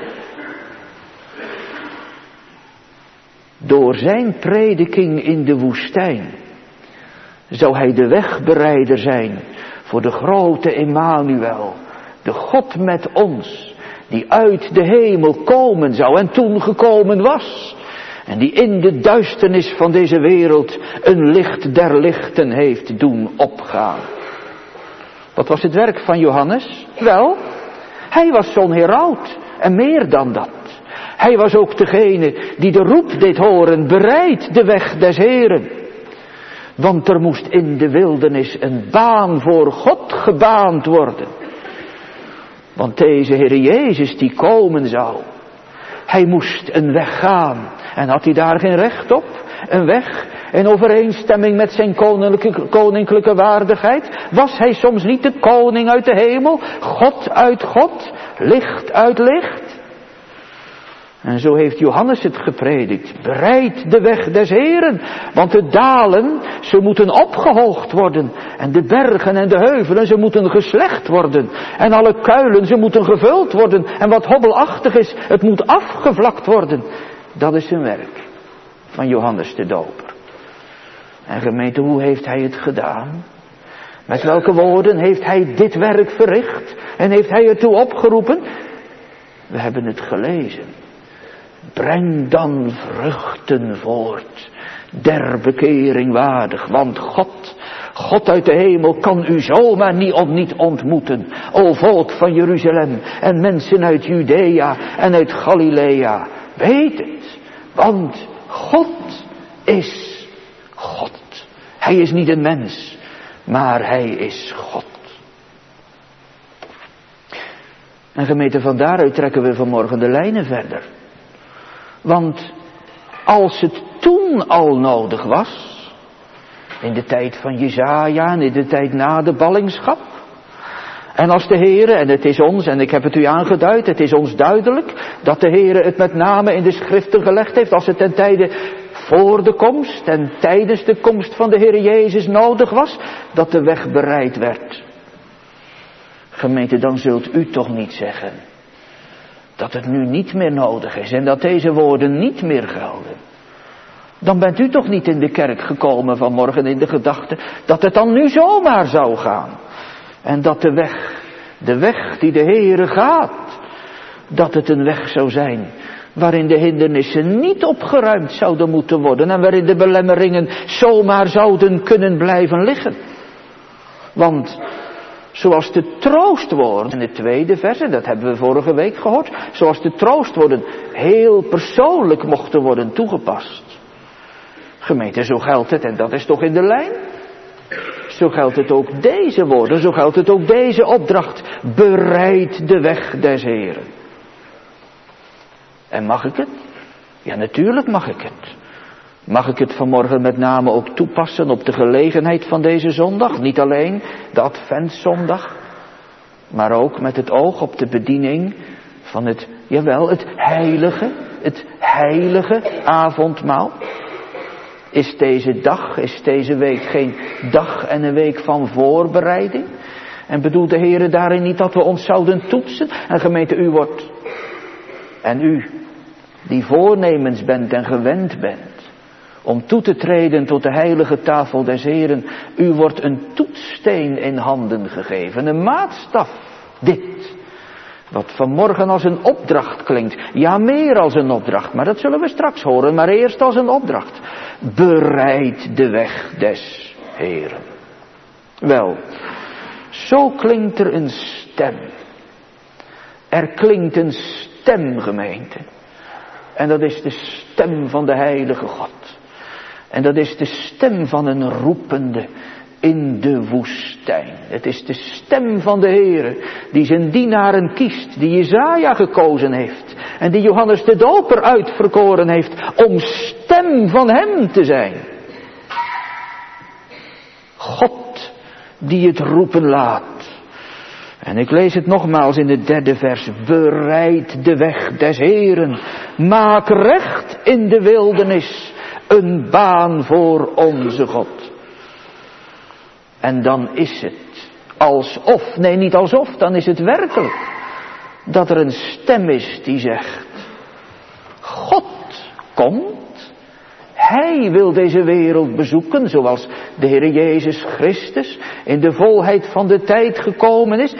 A: Door zijn prediking in de woestijn zou hij de wegbereider zijn voor de grote Emmanuel, de God met ons, die uit de hemel komen zou en toen gekomen was. En die in de duisternis van deze wereld een licht der lichten heeft doen opgaan. Wat was het werk van Johannes? Wel, hij was zo'n heraut en meer dan dat. Hij was ook degene die de roep deed horen, bereid de weg des Heren. Want er moest in de wildernis een baan voor God gebaand worden. Want deze Heer Jezus die komen zou, hij moest een weg gaan. En had hij daar geen recht op? Een weg in overeenstemming met zijn koninklijke, koninklijke waardigheid? Was hij soms niet de koning uit de hemel? God uit God? Licht uit licht? En zo heeft Johannes het gepredikt. Bereid de weg des Heren. Want de dalen, ze moeten opgehoogd worden. En de bergen en de heuvelen, ze moeten geslecht worden. En alle kuilen, ze moeten gevuld worden. En wat hobbelachtig is, het moet afgevlakt worden. Dat is zijn werk van Johannes de Doper. En gemeente, hoe heeft hij het gedaan? Met welke woorden heeft hij dit werk verricht? En heeft hij ertoe opgeroepen? We hebben het gelezen. Breng dan vruchten voort, der bekering waardig, want God, God uit de hemel kan u zomaar niet, of niet ontmoeten. O volk van Jeruzalem en mensen uit Judea en uit Galilea, weet het, want God is God. Hij is niet een mens, maar hij is God. En gemeente, van daaruit trekken we vanmorgen de lijnen verder. Want als het toen al nodig was, in de tijd van Jesaja en in de tijd na de ballingschap, en als de Heere, en het is ons, en ik heb het u aangeduid, het is ons duidelijk, dat de Heere het met name in de schriften gelegd heeft, als het ten tijde voor de komst en tijdens de komst van de Heere Jezus nodig was, dat de weg bereid werd. Gemeente, dan zult u toch niet zeggen dat het nu niet meer nodig is en dat deze woorden niet meer gelden. Dan bent u toch niet in de kerk gekomen vanmorgen in de gedachte dat het dan nu zomaar zou gaan. En dat de weg, de weg die de Heere gaat, dat het een weg zou zijn waarin de hindernissen niet opgeruimd zouden moeten worden en waarin de belemmeringen zomaar zouden kunnen blijven liggen. Want zoals de troostwoorden in het tweede vers, en dat hebben we vorige week gehoord, zoals de troostwoorden heel persoonlijk mochten worden toegepast. Gemeente, zo geldt het, en dat is toch in de lijn? Zo geldt het ook deze woorden, zo geldt het ook deze opdracht. Bereid de weg des Heren. En mag ik het? Ja, natuurlijk mag ik het. Mag ik het vanmorgen met name ook toepassen op de gelegenheid van deze zondag? Niet alleen de Adventszondag, maar ook met het oog op de bediening van het, jawel, het heilige, het heilige avondmaal. Is deze dag, is deze week geen dag en een week van voorbereiding? En bedoelt de Heere daarin niet dat we ons zouden toetsen? En gemeente, u wordt, en u die voornemens bent en gewend bent om toe te treden tot de heilige tafel des Heren, u wordt een toetssteen in handen gegeven, een maatstaf, dit. Wat vanmorgen als een opdracht klinkt. Ja, meer als een opdracht, maar dat zullen we straks horen, maar eerst als een opdracht. Bereid de weg des Heren. Wel, zo klinkt er een stem. Er klinkt een stem, gemeente. En dat is de stem van de heilige God. En dat is de stem van een roepende in de woestijn. Het is de stem van de Heere die zijn dienaren kiest, die Jesaja gekozen heeft en die Johannes de Doper uitverkoren heeft om stem van hem te zijn. God die het roepen laat. En ik lees het nogmaals in het derde vers. Bereid de weg des Heeren. Maak recht in de wildernis. Een baan voor onze God. En dan is het alsof, nee niet alsof, dan is het werkelijk. Dat er een stem is die zegt. God komt. Hij wil deze wereld bezoeken zoals de Heer Jezus Christus in de volheid van de tijd gekomen is.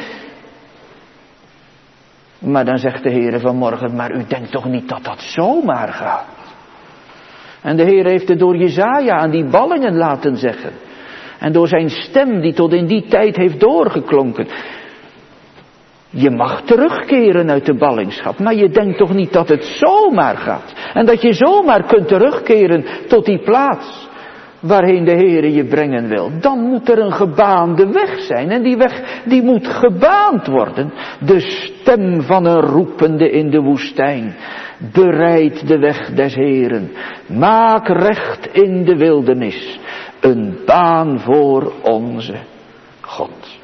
A: Maar dan zegt de Heer vanmorgen, maar u denkt toch niet dat dat zomaar gaat? En de Heer heeft het door Jesaja aan die ballingen laten zeggen. En door zijn stem die tot in die tijd heeft doorgeklonken. Je mag terugkeren uit de ballingschap, maar je denkt toch niet dat het zomaar gaat. En dat je zomaar kunt terugkeren tot die plaats waarheen de Heere je brengen wil. Dan moet er een gebaande weg zijn en die weg die moet gebaand worden. De stem van een roepende in de woestijn. Bereid de weg des Heeren. Maak recht in de wildernis. Een baan voor onze God.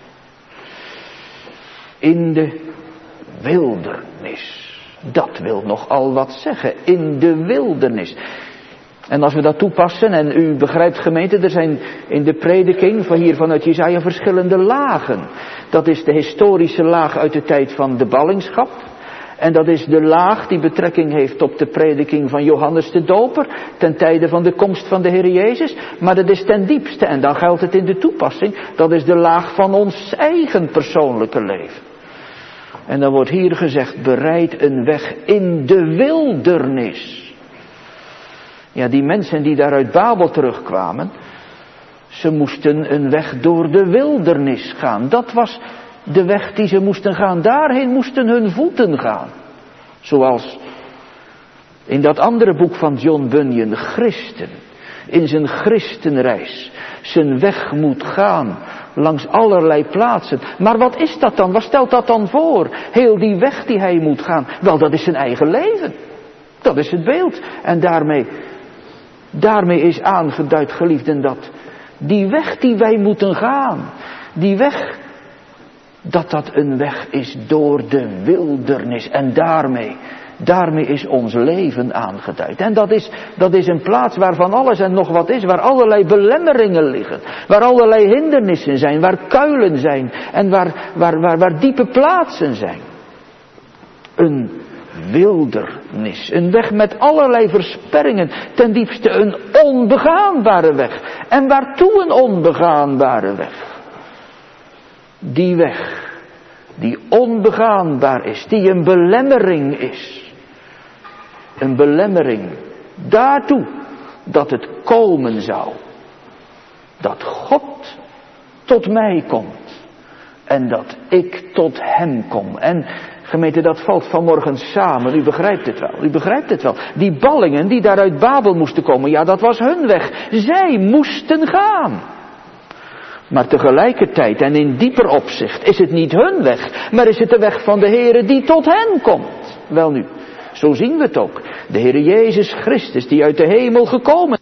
A: In de wildernis. Dat wil nogal wat zeggen. In de wildernis. En als we dat toepassen, en u begrijpt gemeente, er zijn in de prediking van hier vanuit Jesaja verschillende lagen. Dat is de historische laag uit de tijd van de ballingschap. En dat is de laag die betrekking heeft op de prediking van Johannes de Doper, ten tijde van de komst van de Heer Jezus. Maar dat is ten diepste, en dan geldt het in de toepassing, dat is de laag van ons eigen persoonlijke leven. En dan wordt hier gezegd, bereid een weg in de wildernis. Ja, die mensen die daar uit Babel terugkwamen, ze moesten een weg door de wildernis gaan. Dat was de weg die ze moesten gaan. Daarheen moesten hun voeten gaan. Zoals in dat andere boek van John Bunyan, Christen, in zijn christenreis, zijn weg moet gaan langs allerlei plaatsen. Maar wat is dat dan? Wat stelt dat dan voor? Heel die weg die hij moet gaan. Wel, dat is zijn eigen leven. Dat is het beeld. En daarmee, daarmee is aangeduid, geliefden, dat die weg die wij moeten gaan, die weg, dat dat een weg is door de wildernis. En daarmee, daarmee is ons leven aangeduid. En dat is, dat is een plaats waar van alles en nog wat is, waar allerlei belemmeringen liggen, waar allerlei hindernissen zijn, waar kuilen zijn en waar, waar, waar, waar diepe plaatsen zijn. Een wildernis, een weg met allerlei versperringen, ten diepste een onbegaanbare weg. En waartoe een onbegaanbare weg? Die weg, die onbegaanbaar is, die een belemmering is. Een belemmering daartoe dat het komen zou. Dat God tot mij komt. En dat ik tot hem kom. En gemeente, dat valt vanmorgen samen. U begrijpt het wel. U begrijpt het wel. Die ballingen die daar uit Babel moesten komen. Ja, dat was hun weg. Zij moesten gaan. Maar tegelijkertijd en in dieper opzicht is het niet hun weg. Maar is het de weg van de Heere die tot hen komt. Wel nu, zo zien we het ook. De Heere Jezus Christus die uit de hemel gekomen is.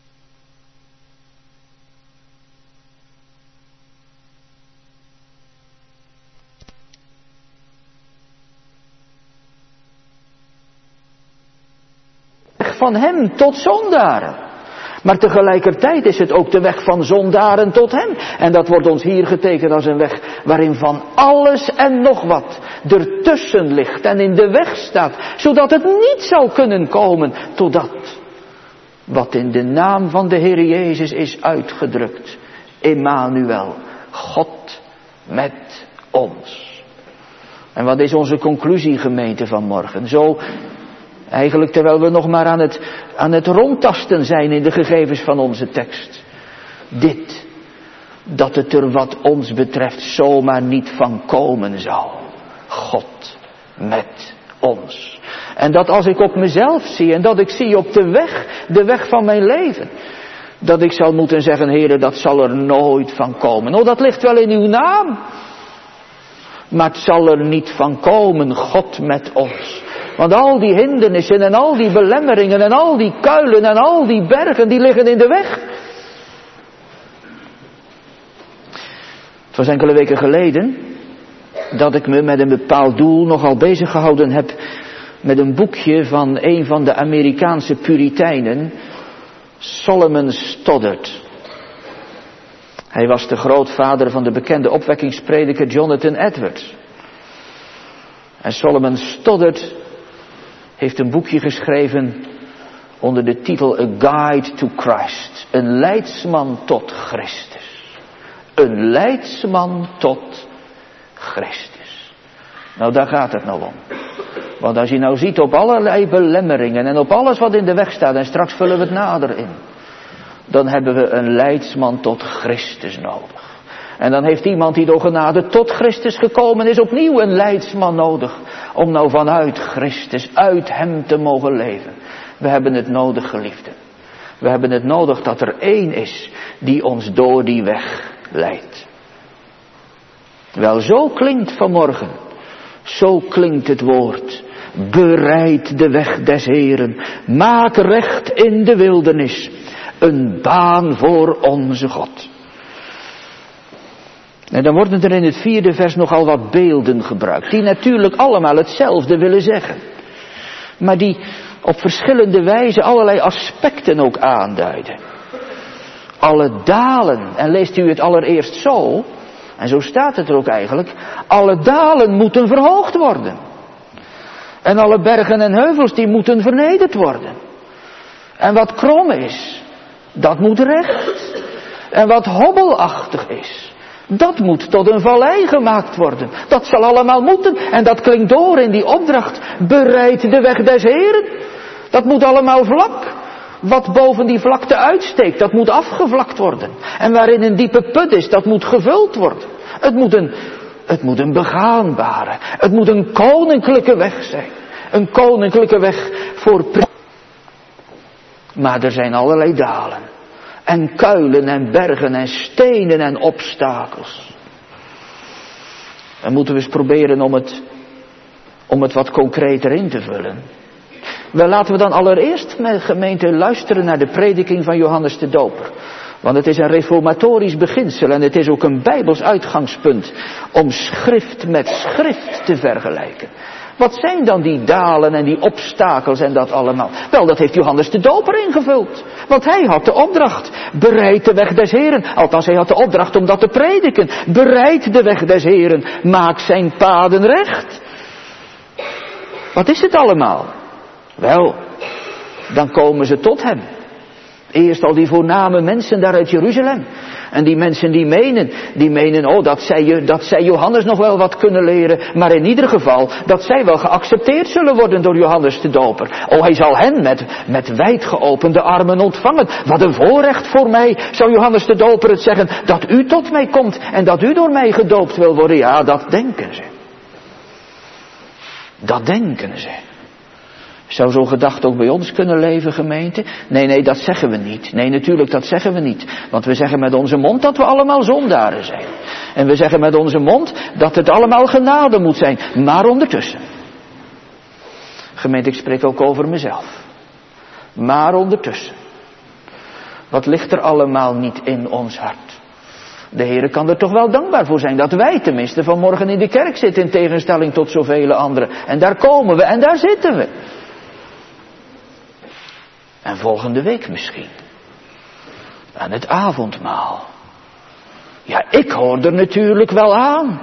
A: Van hem tot zondaren. Maar tegelijkertijd is het ook de weg van zondaren tot hem. En dat wordt ons hier getekend als een weg waarin van alles en nog wat ertussen ligt en in de weg staat. Zodat het niet zal kunnen komen totdat wat in de naam van de Heer Jezus is uitgedrukt. Emmanuel, God met ons. En wat is onze conclusie, gemeente, vanmorgen? Zo, eigenlijk terwijl we nog maar aan het, aan het rondtasten zijn in de gegevens van onze tekst. Dit, dat het er wat ons betreft zomaar niet van komen zal. God met ons. En dat als ik op mezelf zie en dat ik zie op de weg, de weg van mijn leven. Dat ik zal moeten zeggen, Heere, dat zal er nooit van komen. Oh, dat ligt wel in uw naam. Maar het zal er niet van komen, God met ons. Want al die hindernissen en al die belemmeringen en al die kuilen en al die bergen, die liggen in de weg. Het was enkele weken geleden dat ik me met een bepaald doel nogal bezig gehouden heb met een boekje van een van de Amerikaanse Puritijnen, Solomon Stoddard. Hij was de grootvader van de bekende opwekkingsprediker Jonathan Edwards. En Solomon Stoddard heeft een boekje geschreven onder de titel A Guide to Christ. Een leidsman tot Christus. Een leidsman tot Christus. Nou, daar gaat het nou om. Want als je nou ziet op allerlei belemmeringen en op alles wat in de weg staat, en straks vullen we het nader in, dan hebben we een leidsman tot Christus nodig. En dan heeft iemand die door genade tot Christus gekomen is opnieuw een leidsman nodig. Om nou vanuit Christus, uit hem te mogen leven. We hebben het nodig, geliefden. We hebben het nodig dat er één is die ons door die weg leidt. Wel, zo klinkt vanmorgen, zo klinkt het woord. Bereid de weg des Heeren. Maak recht in de wildernis. Een baan voor onze God. En dan worden er in het vierde vers nogal wat beelden gebruikt. Die natuurlijk allemaal hetzelfde willen zeggen. Maar die op verschillende wijze allerlei aspecten ook aanduiden. Alle dalen, en leest u het allereerst zo, en zo staat het er ook eigenlijk. Alle dalen moeten verhoogd worden. En alle bergen en heuvels die moeten vernederd worden. En wat krom is, dat moet recht. En wat hobbelachtig is, dat moet tot een vallei gemaakt worden. Dat zal allemaal moeten. En dat klinkt door in die opdracht. Bereid de weg des Heren. Dat moet allemaal vlak. Wat boven die vlakte uitsteekt, dat moet afgevlakt worden. En waarin een diepe put is, dat moet gevuld worden. Het moet een, het moet een begaanbare, het moet een koninklijke weg zijn. Een koninklijke weg voor pri- Maar er zijn allerlei dalen. En kuilen en bergen en stenen en obstakels. Dan moeten we eens proberen om het, om het wat concreter in te vullen. Wel, laten we dan allereerst met gemeente luisteren naar de prediking van Johannes de Doper. Want het is een reformatorisch beginsel en het is ook een Bijbels uitgangspunt om schrift met schrift te vergelijken. Wat zijn dan die dalen en die obstakels en dat allemaal? Wel, dat heeft Johannes de Doper ingevuld. Want hij had de opdracht. Bereid de weg des Heren. Althans, hij had de opdracht om dat te prediken. Bereid de weg des Heren. Maak zijn paden recht. Wat is het allemaal? Wel, dan komen ze tot hem. Eerst al die voorname mensen daar uit Jeruzalem. En die mensen die menen, die menen, oh dat zij, dat zij Johannes nog wel wat kunnen leren. Maar in ieder geval, dat zij wel geaccepteerd zullen worden door Johannes de Doper. Oh, hij zal hen met, met wijd geopende armen ontvangen. Wat een voorrecht voor mij, zou Johannes de Doper het zeggen, dat u tot mij komt en dat u door mij gedoopt wil worden. Ja, dat denken ze. Dat denken ze. Zou zo'n gedachte ook bij ons kunnen leven, gemeente? Nee, nee, dat zeggen we niet. Nee, natuurlijk, dat zeggen we niet. Want we zeggen met onze mond dat we allemaal zondaren zijn. En we zeggen met onze mond dat het allemaal genade moet zijn. Maar ondertussen. Gemeente, ik spreek ook over mezelf. Maar ondertussen. Wat ligt er allemaal niet in ons hart? De Heere kan er toch wel dankbaar voor zijn dat wij tenminste vanmorgen in de kerk zitten in tegenstelling tot zoveel anderen. En daar komen we en daar zitten we. En volgende week misschien. Aan het avondmaal. Ja, ik hoor er natuurlijk wel aan.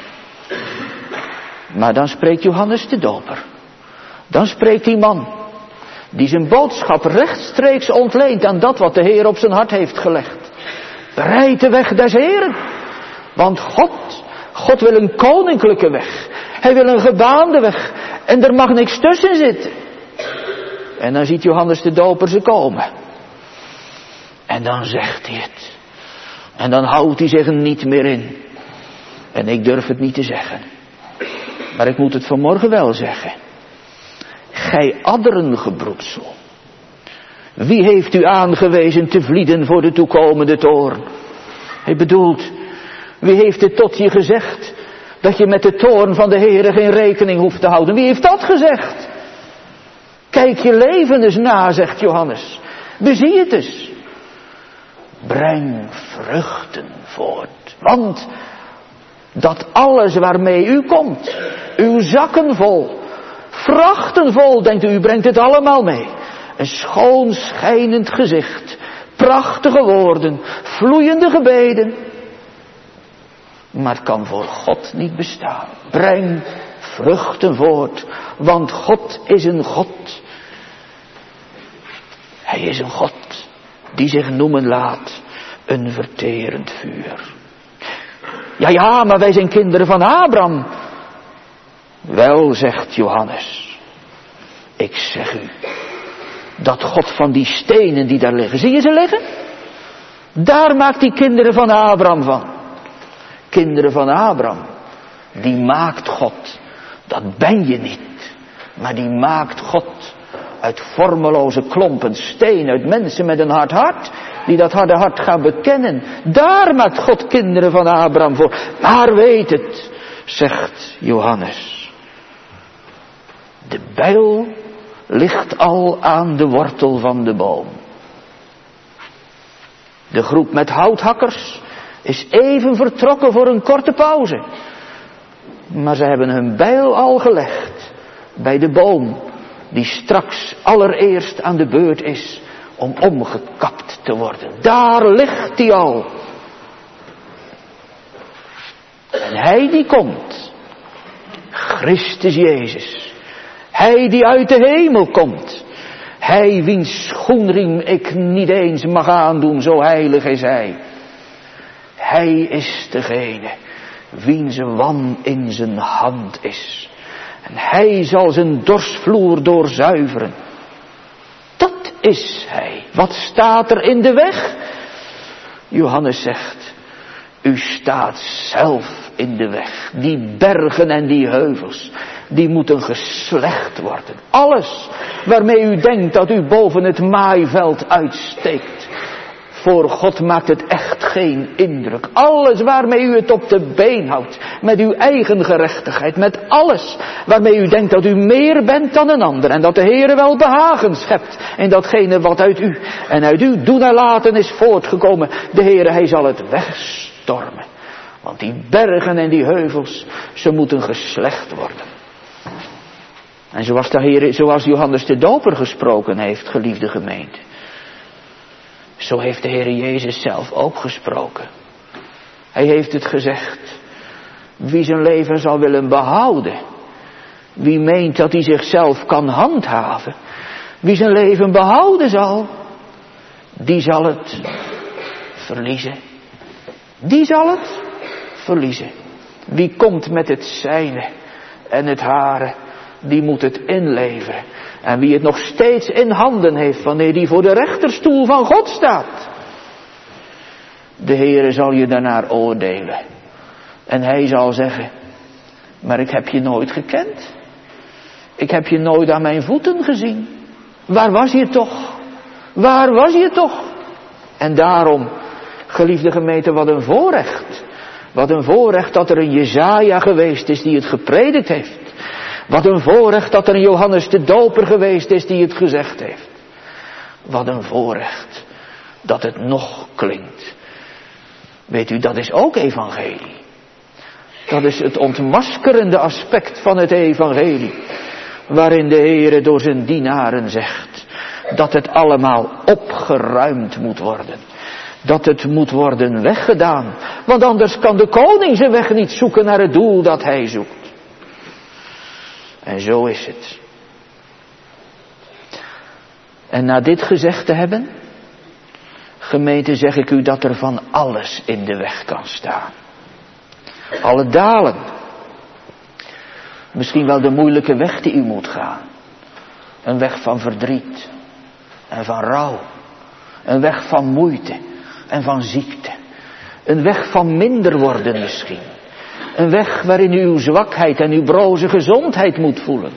A: Maar dan spreekt Johannes de Doper. Dan spreekt die man. Die zijn boodschap rechtstreeks ontleent aan dat wat de Heer op zijn hart heeft gelegd. Bereid de weg des Heren. Want God, God wil een koninklijke weg. Hij wil een gebaande weg. En er mag niks tussen zitten. En dan ziet Johannes de Doper ze komen. En dan zegt hij het. En dan houdt hij zich er niet meer in. En ik durf het niet te zeggen. Maar ik moet het vanmorgen wel zeggen. Gij adderengebroedsel. Wie heeft u aangewezen te vlieden voor de toekomende toorn? Hij bedoelt, wie heeft het tot je gezegd dat je met de toorn van de Heere geen rekening hoeft te houden? Wie heeft dat gezegd? Kijk je leven eens na, zegt Johannes. Bezie het eens. Breng vruchten voort. Want Dat alles waarmee u komt, uw zakken vol, vrachten vol, denkt u, u brengt het allemaal mee. Een schoon schijnend gezicht, prachtige woorden, vloeiende gebeden. Maar het kan voor God niet bestaan. Breng vruchten voort, want God is een God. Hij is een God die zich noemen laat een verterend vuur. Ja, ja, maar wij zijn kinderen van Abraham. Wel, zegt Johannes, ik zeg u, dat God van die stenen die daar liggen, zie je ze liggen? Daar maakt die kinderen van Abraham van. Kinderen van Abraham, die maakt God. Dat ben je niet, maar die maakt God uit vormeloze klompen steen, uit mensen met een hard hart, die dat harde hart gaan bekennen. Daar maakt God kinderen van Abraham voor. Maar weet het, zegt Johannes, de bijl ligt al aan de wortel van de boom. De groep met houthakkers is even vertrokken voor een korte pauze. Maar ze hebben hun bijl al gelegd bij de boom die straks allereerst aan de beurt is om omgekapt te worden. Daar ligt hij al. En hij die komt, Christus Jezus, hij die uit de hemel komt, hij wiens schoenriem ik niet eens mag aandoen, zo heilig is hij. Hij is degene wiens wan in zijn hand is. En hij zal zijn dorsvloer doorzuiveren. Dat is hij. Wat staat er in de weg? Johannes zegt, u staat zelf in de weg. Die bergen en die heuvels, die moeten geslecht worden. Alles waarmee u denkt dat u boven het maaiveld uitsteekt, voor God maakt het echt geen indruk. Alles waarmee u het op de been houdt, met uw eigen gerechtigheid, met alles waarmee u denkt dat u meer bent dan een ander en dat de Heere wel behagen schept in datgene wat uit u en uit uw doen en laten is voortgekomen. De Heere, hij zal het wegstormen. Want die bergen en die heuvels, ze moeten geslecht worden. En zoals de Heere, zoals Johannes de Doper gesproken heeft, geliefde gemeente, zo heeft de Heere Jezus zelf ook gesproken. Hij heeft het gezegd. Wie zijn leven zal willen behouden. Wie meent dat hij zichzelf kan handhaven. Wie zijn leven behouden zal. Die zal het verliezen. Die zal het verliezen. Wie komt met het zijne en het hare, die moet het inleveren. En wie het nog steeds in handen heeft, wanneer die voor de rechterstoel van God staat, de Heere zal je daarnaar oordelen. En hij zal zeggen, maar ik heb je nooit gekend. Ik heb je nooit aan mijn voeten gezien. Waar was je toch? Waar was je toch? En daarom, geliefde gemeente, wat een voorrecht. Wat een voorrecht dat er een Jesaja geweest is die het gepredikt heeft. Wat een voorrecht dat er een Johannes de Doper geweest is die het gezegd heeft. Wat een voorrecht dat het nog klinkt. Weet u, dat is ook evangelie. Dat is het ontmaskerende aspect van het evangelie. Waarin de Heere door zijn dienaren zegt dat het allemaal opgeruimd moet worden. Dat het moet worden weggedaan. Want anders kan de koning zijn weg niet zoeken naar het doel dat hij zoekt. En zo is het. En na dit gezegd te hebben, gemeente, zeg ik u dat er van alles in de weg kan staan. Alle dalen. Misschien wel de moeilijke weg die u moet gaan. Een weg van verdriet en van rouw. Een weg van moeite en van ziekte. Een weg van minder worden misschien. Een weg waarin u uw zwakheid en uw broze gezondheid moet voelen.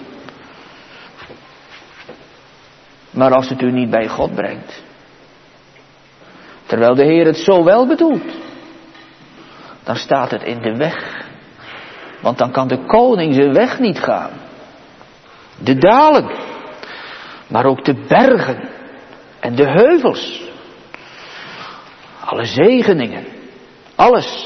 A: Maar als het u niet bij God brengt, terwijl de Heer het zo wel bedoelt, dan staat het in de weg. Want dan kan de koning zijn weg niet gaan. De dalen, maar ook de bergen en de heuvels. Alle zegeningen, alles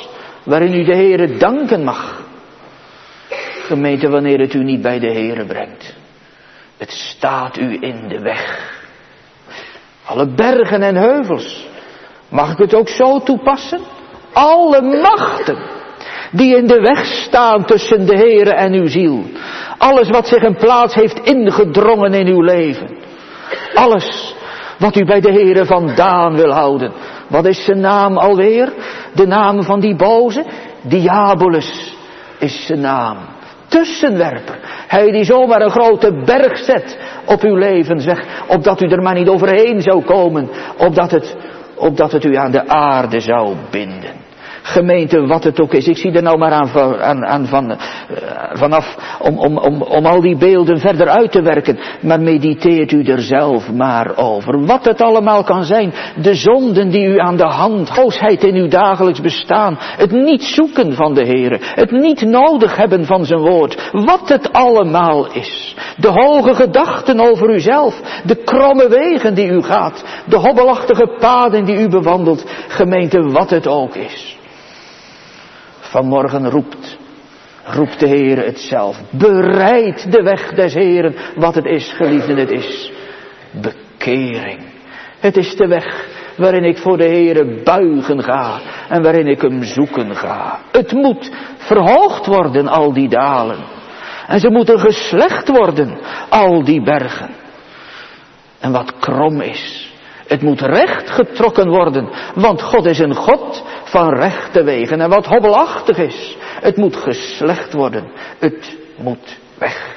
A: waarin u de Heere danken mag. Gemeente, wanneer het u niet bij de Heere brengt. Het staat u in de weg. Alle bergen en heuvels. Mag ik het ook zo toepassen? Alle machten die in de weg staan tussen de Heere en uw ziel. Alles wat zich een plaats heeft ingedrongen in uw leven. Alles wat u bij de Heere vandaan wil houden. Wat is zijn naam alweer? De naam van die boze? Diabolus is zijn naam. Tussenwerper. Hij die zomaar een grote berg zet op uw leven, zeg, opdat u er maar niet overheen zou komen, opdat het, opdat het u aan de aarde zou binden. Gemeente, wat het ook is, ik zie er nou maar aan, aan, aan van, uh, vanaf om, om, om, om al die beelden verder uit te werken, maar mediteert u er zelf maar over. Wat het allemaal kan zijn, de zonden die u aan de hand, boosheid in uw dagelijks bestaan, het niet zoeken van de Heere, het niet nodig hebben van zijn woord, wat het allemaal is. De hoge gedachten over uzelf, de kromme wegen die u gaat, de hobbelachtige paden die u bewandelt, gemeente, wat het ook is. Vanmorgen roept, roept de Heere het zelf. Bereid de weg des Heeren. Wat het is, geliefden, het is bekering. Het is de weg waarin ik voor de Heere buigen ga en waarin ik hem zoeken ga. Het moet verhoogd worden, al die dalen. En ze moeten geslecht worden, al die bergen. En wat krom is, het moet recht getrokken worden, want God is een God van rechte wegen. En wat hobbelachtig is, het moet geslecht worden, het moet weg.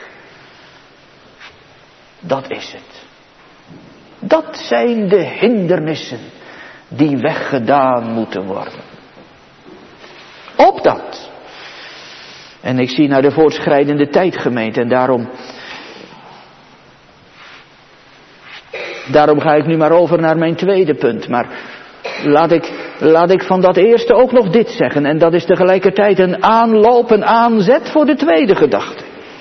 A: Dat is het. Dat zijn de hindernissen die weggedaan moeten worden. Opdat. En ik zie naar de voortschrijdende tijd, gemeente, en daarom... Daarom ga ik nu maar over naar mijn tweede punt. Maar laat ik, laat ik van dat eerste ook nog dit zeggen. En dat is tegelijkertijd een aanloop, een aanzet voor de tweede gedachte.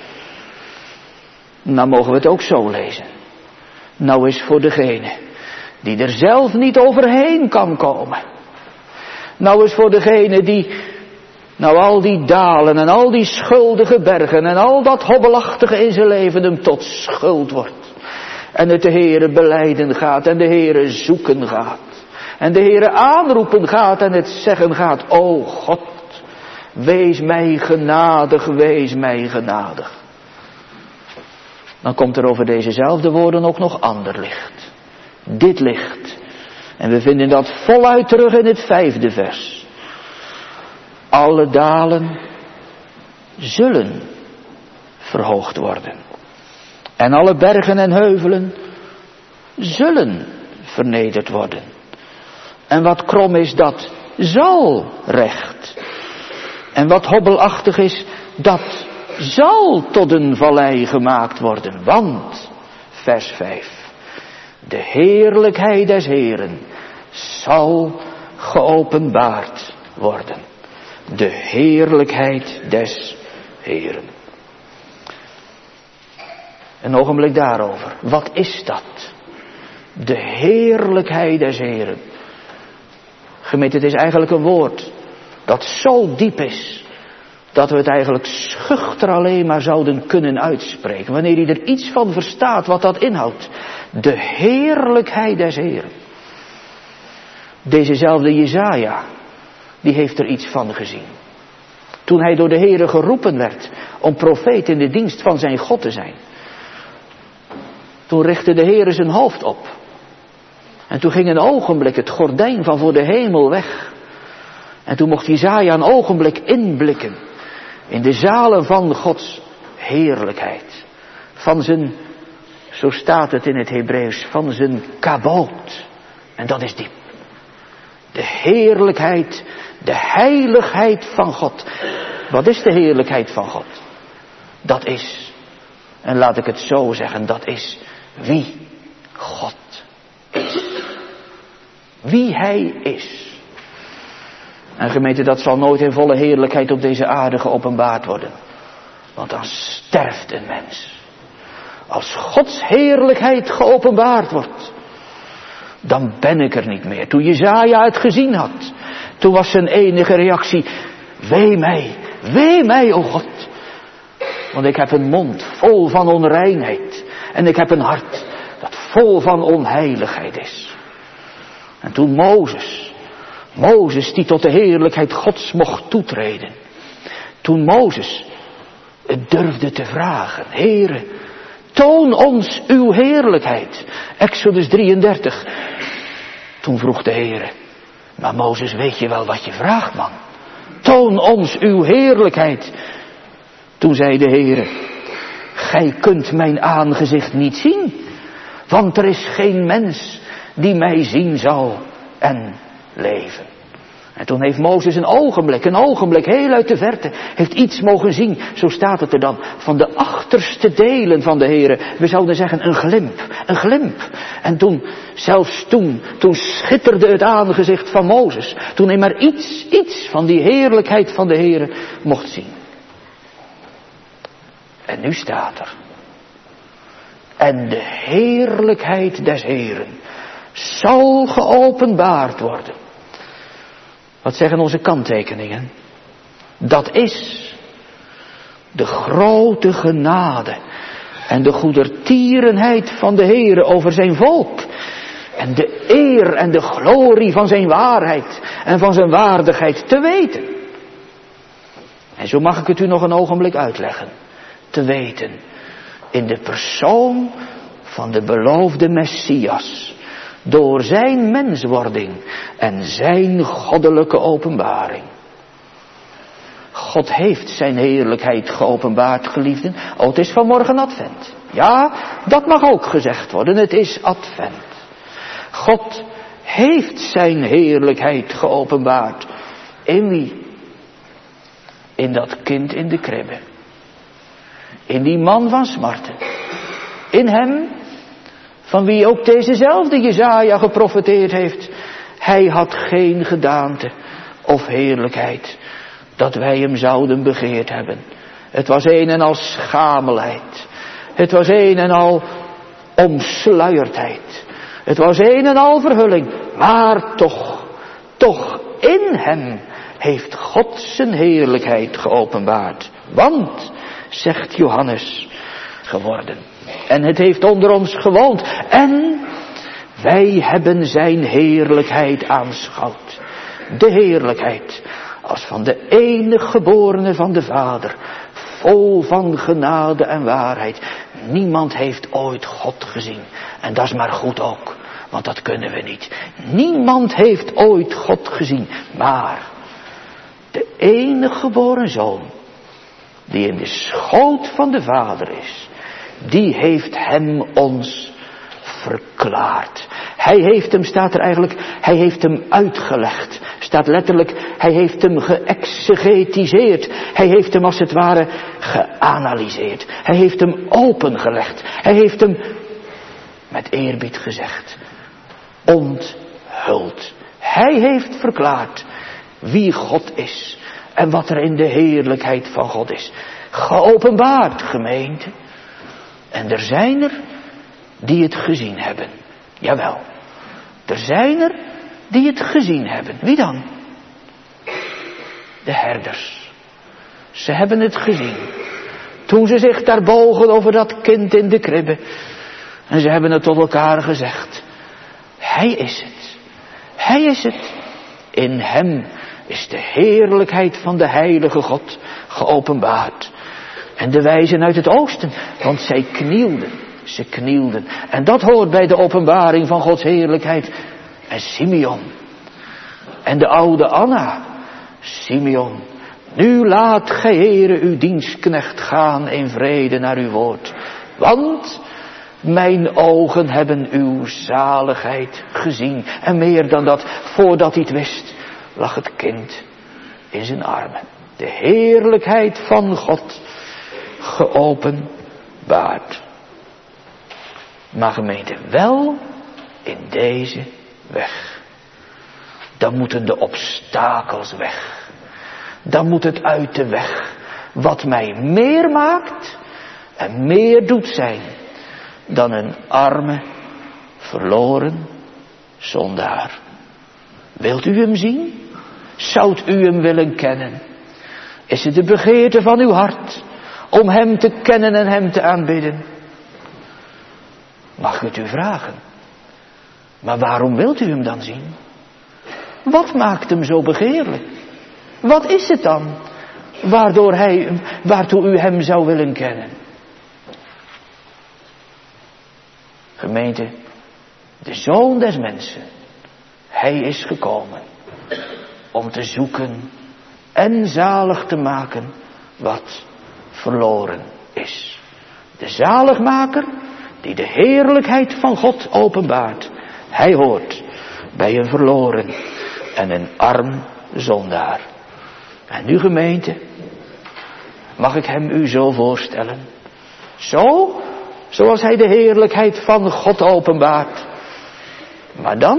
A: Nou mogen we het ook zo lezen. Nou is voor degene die er zelf niet overheen kan komen. Nou is voor degene die, nou al die dalen en al die schuldige bergen en al dat hobbelachtige in zijn leven hem tot schuld wordt. En het de Heere belijden gaat en de Heere zoeken gaat. En de Heere aanroepen gaat en het zeggen gaat, o God, wees mij genadig, wees mij genadig. Dan komt er over dezezelfde woorden ook nog ander licht. Dit licht. En we vinden dat voluit terug in het vijfde vers. Alle dalen zullen verhoogd worden. En alle bergen en heuvelen zullen vernederd worden. En wat krom is, dat zal recht. En wat hobbelachtig is, dat zal tot een vallei gemaakt worden. Want, vers vijf, de heerlijkheid des Heeren zal geopenbaard worden. De heerlijkheid des Heeren. Een ogenblik daarover. Wat is dat? De heerlijkheid des Heeren. Gemeente, het is eigenlijk een woord dat zo diep is, dat we het eigenlijk schuchter alleen maar zouden kunnen uitspreken. Wanneer je er iets van verstaat wat dat inhoudt. De heerlijkheid des Heeren. Dezezelfde Jesaja, die heeft er iets van gezien. Toen hij door de Heere geroepen werd om profeet in de dienst van zijn God te zijn. Toen richtte de Heere zijn hoofd op. En toen ging een ogenblik het gordijn van voor de hemel weg. En toen mocht Jesaja een ogenblik inblikken in de zalen van Gods heerlijkheid. Van zijn, zo staat het in het Hebreeuws, van zijn kaboot. En dat is diep. De heerlijkheid, de heiligheid van God. Wat is de heerlijkheid van God? Dat is, en laat ik het zo zeggen, dat is wie God is. Wie Hij is. En gemeente, dat zal nooit in volle heerlijkheid op deze aarde geopenbaard worden. Want dan sterft een mens. Als Gods heerlijkheid geopenbaard wordt, dan ben ik er niet meer. Toen Jesaja het gezien had, toen was zijn enige reactie, Wee mij, wee mij, o God. Want ik heb een mond vol van onreinheid. En ik heb een hart dat vol van onheiligheid is. En toen Mozes, Mozes die tot de heerlijkheid Gods mocht toetreden. Toen Mozes het durfde te vragen. Heere, toon ons uw heerlijkheid. Exodus drieëndertig. Toen vroeg de Heere. Maar Mozes, weet je wel wat je vraagt, man? Toon ons uw heerlijkheid. Toen zei de Heere. Gij kunt mijn aangezicht niet zien. Want er is geen mens die mij zien zal en leven. En toen heeft Mozes een ogenblik, een ogenblik, heel uit de verte, heeft iets mogen zien. Zo staat het er dan, van de achterste delen van de Heere. We zouden zeggen een glimp, een glimp. En toen, zelfs toen, toen schitterde het aangezicht van Mozes. Toen hij maar iets, iets van die heerlijkheid van de Heere mocht zien. En nu staat er. En de heerlijkheid des Heeren zal geopenbaard worden. Wat zeggen onze kanttekeningen? Dat is de grote genade en de goedertierenheid van de Heere over zijn volk. En de eer en de glorie van zijn waarheid en van zijn waardigheid te weten. En zo mag ik het u nog een ogenblik uitleggen. Te weten in de persoon van de beloofde Messias. Door zijn menswording en zijn goddelijke openbaring. God heeft zijn heerlijkheid geopenbaard, geliefden. Oh, het is vanmorgen advent. Ja, dat mag ook gezegd worden. Het is advent. God heeft zijn heerlijkheid geopenbaard. In wie? In dat kind in de kribbe. In die man van smarten. In hem, van wie ook dezezelfde Jesaja geprofeteerd heeft. Hij had geen gedaante of heerlijkheid dat wij hem zouden begeerd hebben. Het was een en al schamelheid. Het was een en al omsluierdheid. Het was een en al verhulling. Maar toch, toch in hem heeft God zijn heerlijkheid geopenbaard. Want, zegt Johannes, geworden. En het heeft onder ons gewoond. En wij hebben zijn heerlijkheid aanschouwd. De heerlijkheid als van de enige geborene van de Vader. Vol van genade en waarheid. Niemand heeft ooit God gezien. En dat is maar goed ook. Want dat kunnen we niet. Niemand heeft ooit God gezien. Maar de enige geboren zoon. Die in de schoot van de Vader is. Die heeft hem ons verklaard. Hij heeft hem, staat er eigenlijk, hij heeft hem uitgelegd. Staat letterlijk, hij heeft hem geëxegetiseerd. Hij heeft hem als het ware geanalyseerd. Hij heeft hem opengelegd. Hij heeft hem, met eerbied gezegd, onthuld. Hij heeft verklaard wie God is. En wat er in de heerlijkheid van God is. Geopenbaard, gemeente. En er zijn er die het gezien hebben. Jawel. Er zijn er die het gezien hebben. Wie dan? De herders. Ze hebben het gezien. Toen ze zich daar bogen over dat kind in de kribbe. En ze hebben het tot elkaar gezegd. Hij is het. Hij is het. In hem is de heerlijkheid van de heilige God geopenbaard. En de wijzen uit het oosten, want zij knielden, ze knielden. En dat hoort bij de openbaring van Gods heerlijkheid. En Simeon, en de oude Anna, Simeon, nu laat gij, Heere, uw dienstknecht gaan in vrede naar uw woord. Want mijn ogen hebben uw zaligheid gezien. En meer dan dat, voordat hij het wist, lag het kind in zijn armen. De heerlijkheid van God geopenbaard. Maar gemeente, wel in deze weg. Dan moeten de obstakels weg. Dan moet het uit de weg. Wat mij meer maakt en meer doet zijn dan een arme, verloren zondaar. Wilt u hem zien? Zoudt u hem willen kennen? Is het de begeerte van uw hart om hem te kennen en hem te aanbidden? Mag ik het u vragen? Maar waarom wilt u hem dan zien? Wat maakt hem zo begeerlijk? Wat is het dan waardoor hij, waartoe u hem zou willen kennen? Gemeente, de Zoon des Mensen, hij is gekomen om te zoeken en zalig te maken wat verloren is. De zaligmaker die de heerlijkheid van God openbaart, hij hoort bij een verloren en een arm zondaar. En nu gemeente, mag ik hem u zo voorstellen? Zo, zoals hij de heerlijkheid van God openbaart. Maar dan,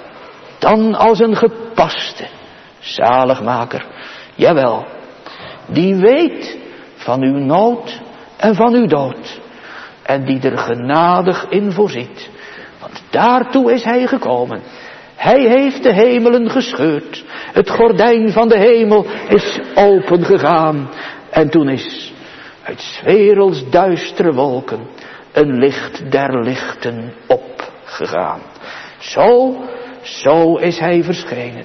A: dan als een gepaste zaligmaker. Jawel, die weet van uw nood en van uw dood. En die er genadig in voorziet. Want daartoe is hij gekomen. Hij heeft de hemelen gescheurd. Het gordijn van de hemel is open gegaan. En toen is uit 's werelds duistere wolken een licht der lichten opgegaan. Zo, zo is hij verschenen.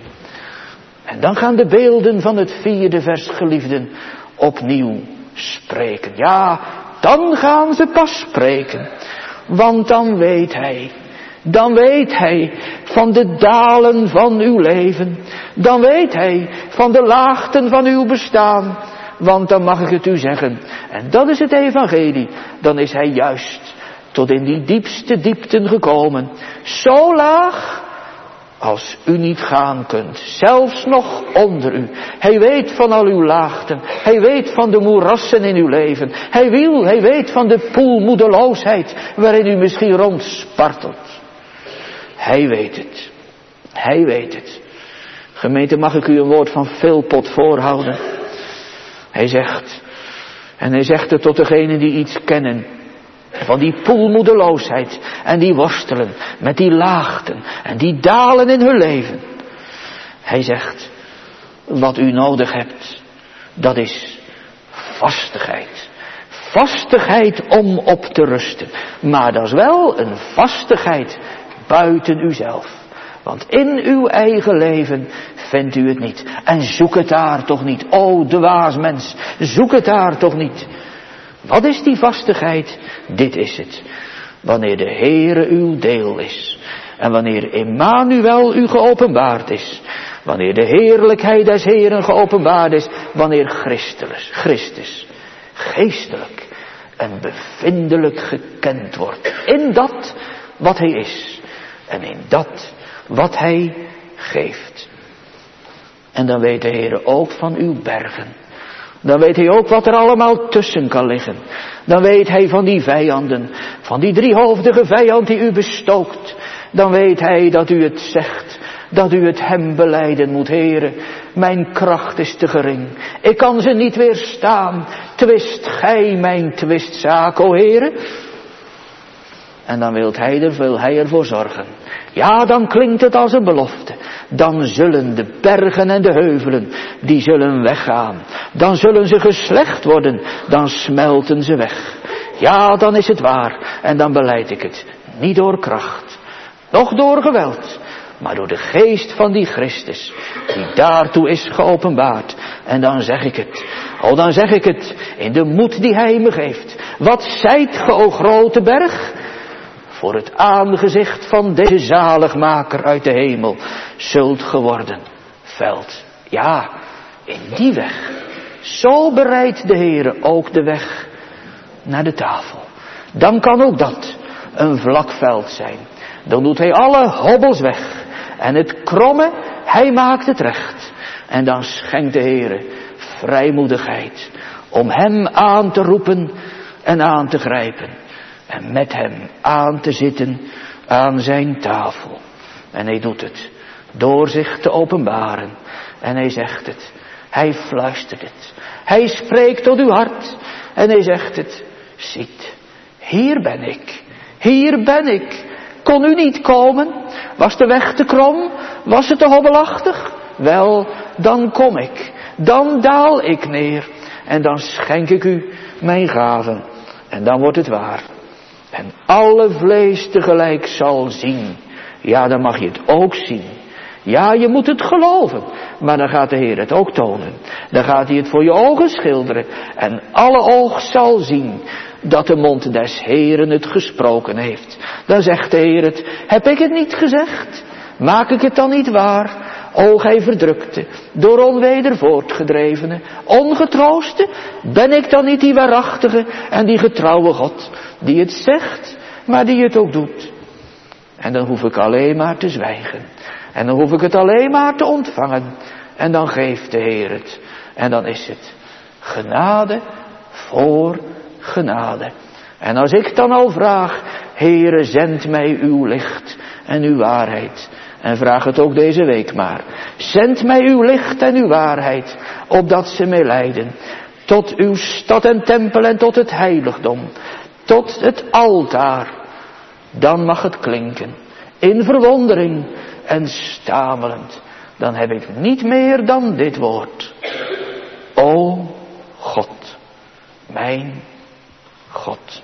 A: En dan gaan de beelden van het vierde vers, geliefden, opnieuw spreken. Ja, dan gaan ze pas spreken. Want dan weet hij, dan weet hij van de dalen van uw leven. Dan weet hij van de laagten van uw bestaan. Want dan mag ik het u zeggen, en dat is het evangelie, dan is hij juist tot in die diepste diepten gekomen. Zo laag als u niet gaan kunt, zelfs nog onder u. Hij weet van al uw laagten, hij weet van de moerassen in uw leven. Hij wil, hij weet van de poel moedeloosheid waarin u misschien rondspartelt. Hij weet het, hij weet het. Gemeente, mag ik u een woord van Philpot voorhouden? Hij zegt, en hij zegt het tot degenen die iets kennen van die poelmoedeloosheid en die worstelen met die laagten en die dalen in hun leven. Hij zegt, wat u nodig hebt, dat is vastigheid. Vastigheid om op te rusten. Maar dat is wel een vastigheid buiten uzelf. Want in uw eigen leven vindt u het niet. En zoek het daar toch niet. O dwaas mens, zoek het daar toch niet. Wat is die vastigheid? Dit is het. Wanneer de Heere uw deel is. En wanneer Emmanuel u geopenbaard is. Wanneer de heerlijkheid des Heeren geopenbaard is. Wanneer Christus, Christus geestelijk en bevindelijk gekend wordt. In dat wat hij is. En in dat wat hij geeft. En dan weet de Heere ook van uw bergen. Dan weet hij ook wat er allemaal tussen kan liggen. Dan weet hij van die vijanden. Van die driehoofdige vijand die u bestookt. Dan weet hij dat u het zegt. Dat u het hem belijden moet, Heere. Mijn kracht is te gering. Ik kan ze niet weerstaan. Twist gij mijn twistzaak, o Heere. En dan wilt hij er, wil hij ervoor zorgen. Ja, dan klinkt het als een belofte. Dan zullen de bergen en de heuvelen, die zullen weggaan. Dan zullen ze geslecht worden. Dan smelten ze weg. Ja, dan is het waar. En dan belijd ik het. Niet door kracht. Noch door geweld. Maar door de geest van die Christus. Die daartoe is geopenbaard. En dan zeg ik het. Oh, dan zeg ik het. In de moed die hij me geeft. Wat zijt ge, o grote berg? Voor het aangezicht van deze zaligmaker uit de hemel zult geworden veld. Ja, in die weg. Zo bereidt de Heere ook de weg naar de tafel. Dan kan ook dat een vlak veld zijn. Dan doet hij alle hobbels weg. En het kromme, hij maakt het recht. En dan schenkt de Heere vrijmoedigheid om hem aan te roepen en aan te grijpen. En met hem aan te zitten aan zijn tafel. En hij doet het door zich te openbaren. En hij zegt het. Hij fluistert het. Hij spreekt tot uw hart. En hij zegt het. Ziet, hier ben ik. Hier ben ik. Kon u niet komen? Was de weg te krom? Was het te hobbelachtig? Wel, dan kom ik. Dan daal ik neer en dan schenk ik u mijn gaven. En dan wordt het waar. En alle vlees tegelijk zal zien. Ja, dan mag je het ook zien. Ja, je moet het geloven. Maar dan gaat de Heer het ook tonen. Dan gaat hij het voor je ogen schilderen. En alle oog zal zien dat de mond des Heeren het gesproken heeft. Dan zegt de Heer het. Heb ik het niet gezegd? Maak ik het dan niet waar? O gij verdrukte, door onweder voortgedrevene, ongetrooste, ben ik dan niet die waarachtige en die getrouwe God, die het zegt, maar die het ook doet? En dan hoef ik alleen maar te zwijgen. En dan hoef ik het alleen maar te ontvangen. En dan geeft de Heer het. En dan is het genade voor genade. En als ik dan al vraag, Heere, zend mij uw licht en uw waarheid. En vraag het ook deze week maar. Zend mij uw licht en uw waarheid, opdat ze mij leiden. Tot uw stad en tempel en tot het heiligdom. Tot het altaar. Dan mag het klinken. In verwondering en stamelend. Dan heb ik niet meer dan dit woord. O God, mijn God.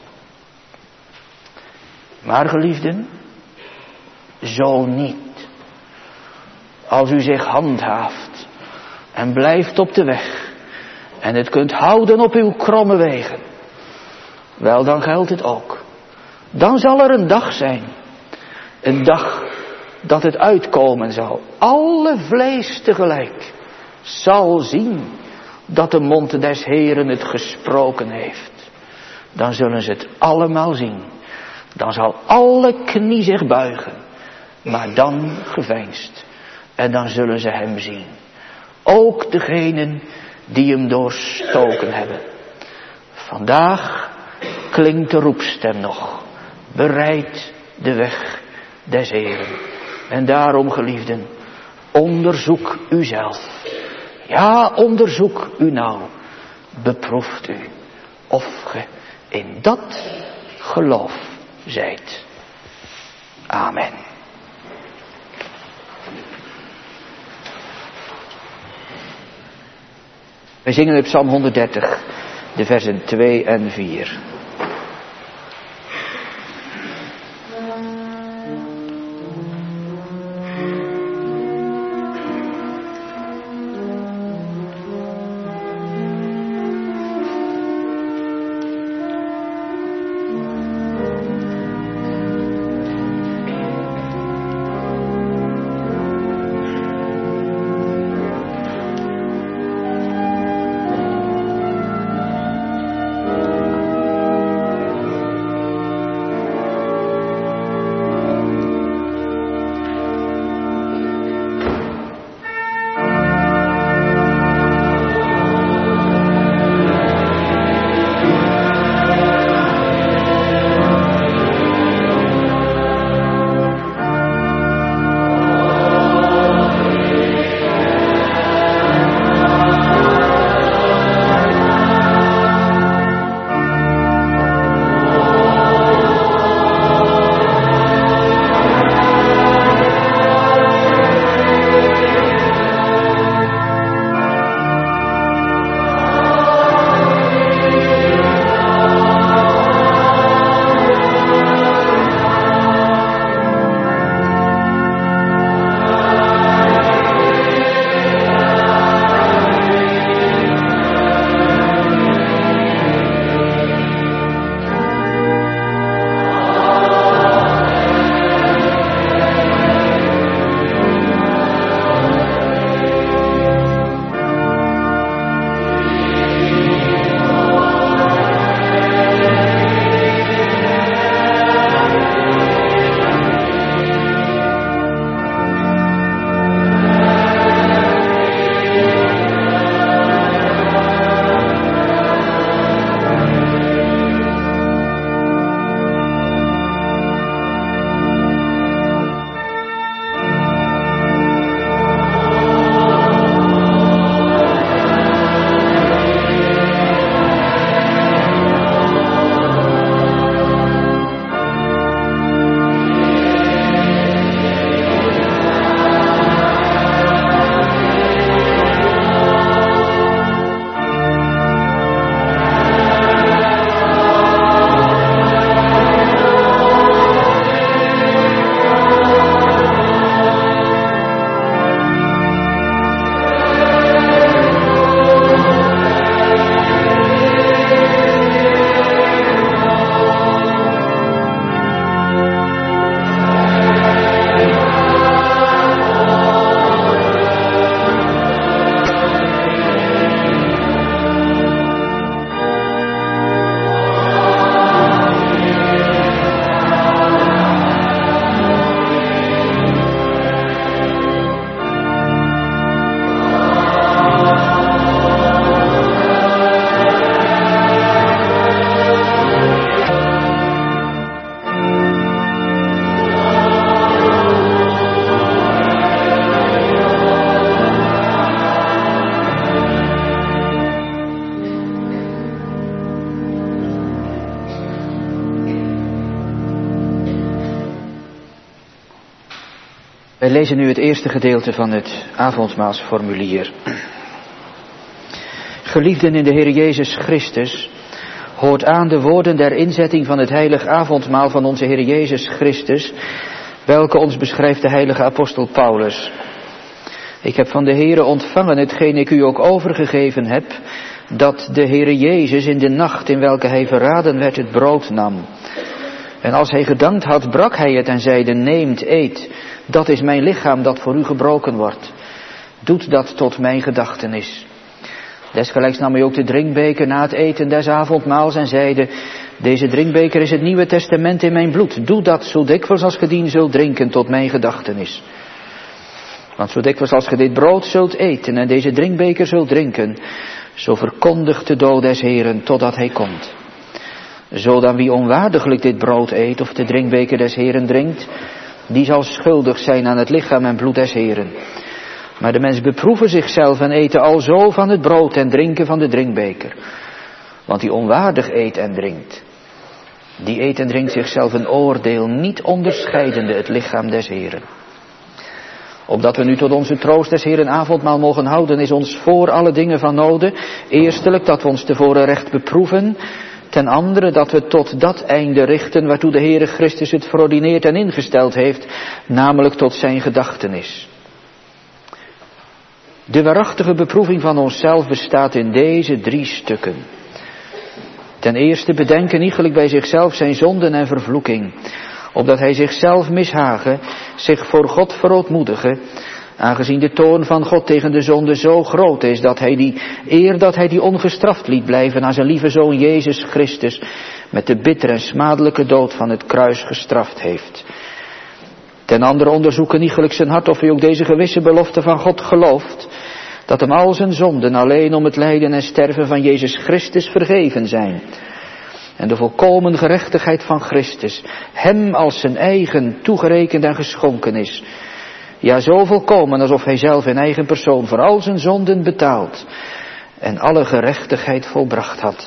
A: Maar geliefden, zo niet. Als u zich handhaaft en blijft op de weg en het kunt houden op uw kromme wegen, wel, dan geldt het ook. Dan zal er een dag zijn, een dag dat het uitkomen zal. Alle vlees tegelijk zal zien dat de mond des Heeren het gesproken heeft. Dan zullen ze het allemaal zien. Dan zal alle knie zich buigen, maar dan geveinsd. En dan zullen ze hem zien. Ook degenen die hem doorstoken hebben. Vandaag klinkt de roepstem nog. Bereid de weg des Heeren. En daarom, geliefden, onderzoek uzelf. Ja, onderzoek u nou. Beproeft u of ge in dat geloof zijt. Amen. We zingen op Psalm honderddertig, de versen twee en vier. Wij lezen nu het eerste gedeelte van het avondmaalsformulier. Geliefden in de Heer Jezus Christus, hoort aan de woorden der inzetting van het heilig avondmaal van onze Heer Jezus Christus, welke ons beschrijft de heilige apostel Paulus. Ik heb van de Heere ontvangen hetgeen ik u ook overgegeven heb, dat de Heere Jezus in de nacht in welke hij verraden werd het brood nam. En als hij gedankt had, brak hij het en zeide, neemt, eet, dat is mijn lichaam dat voor u gebroken wordt. Doet dat tot mijn gedachtenis. Desgelijks nam hij ook de drinkbeker na het eten des avondmaals en zeide, deze drinkbeker is het Nieuwe Testament in mijn bloed. Doe dat zo dikwijls als ge dien zult drinken tot mijn gedachtenis. Want zo dikwijls als ge dit brood zult eten en deze drinkbeker zult drinken, zo verkondigt de dood des Heeren totdat hij komt. Zo dan wie onwaardiglijk dit brood eet of de drinkbeker des Heeren drinkt, die zal schuldig zijn aan het lichaam en bloed des Heeren. Maar de mens beproeven zichzelf en eten alzo van het brood en drinken van de drinkbeker. Want die onwaardig eet en drinkt, die eet en drinkt zichzelf een oordeel, niet onderscheidende het lichaam des Heeren. Opdat we nu tot onze troost des Heeren avondmaal mogen houden, is ons voor alle dingen van noden. Eerstelijk dat we ons tevoren recht beproeven. Ten andere dat we tot dat einde richten waartoe de Heere Christus het verordineerd en ingesteld heeft, namelijk tot zijn gedachtenis. De waarachtige beproeving van onszelf bestaat in deze drie stukken. Ten eerste bedenken iegelijk bij zichzelf zijn zonden en vervloeking, opdat hij zichzelf mishagen, zich voor God verootmoedigen, aangezien de toorn van God tegen de zonde zo groot is, dat hij die, eer dat hij die ongestraft liet blijven aan zijn lieve Zoon Jezus Christus, met de bittere en smadelijke dood van het kruis gestraft heeft. Ten andere onderzoeken iegelijk zijn hart of hij ook deze gewisse belofte van God gelooft, dat hem al zijn zonden alleen om het lijden en sterven van Jezus Christus vergeven zijn. En de volkomen gerechtigheid van Christus hem als zijn eigen toegerekend en geschonken is. Ja, zo volkomen alsof hij zelf in eigen persoon voor al zijn zonden betaald en alle gerechtigheid volbracht had.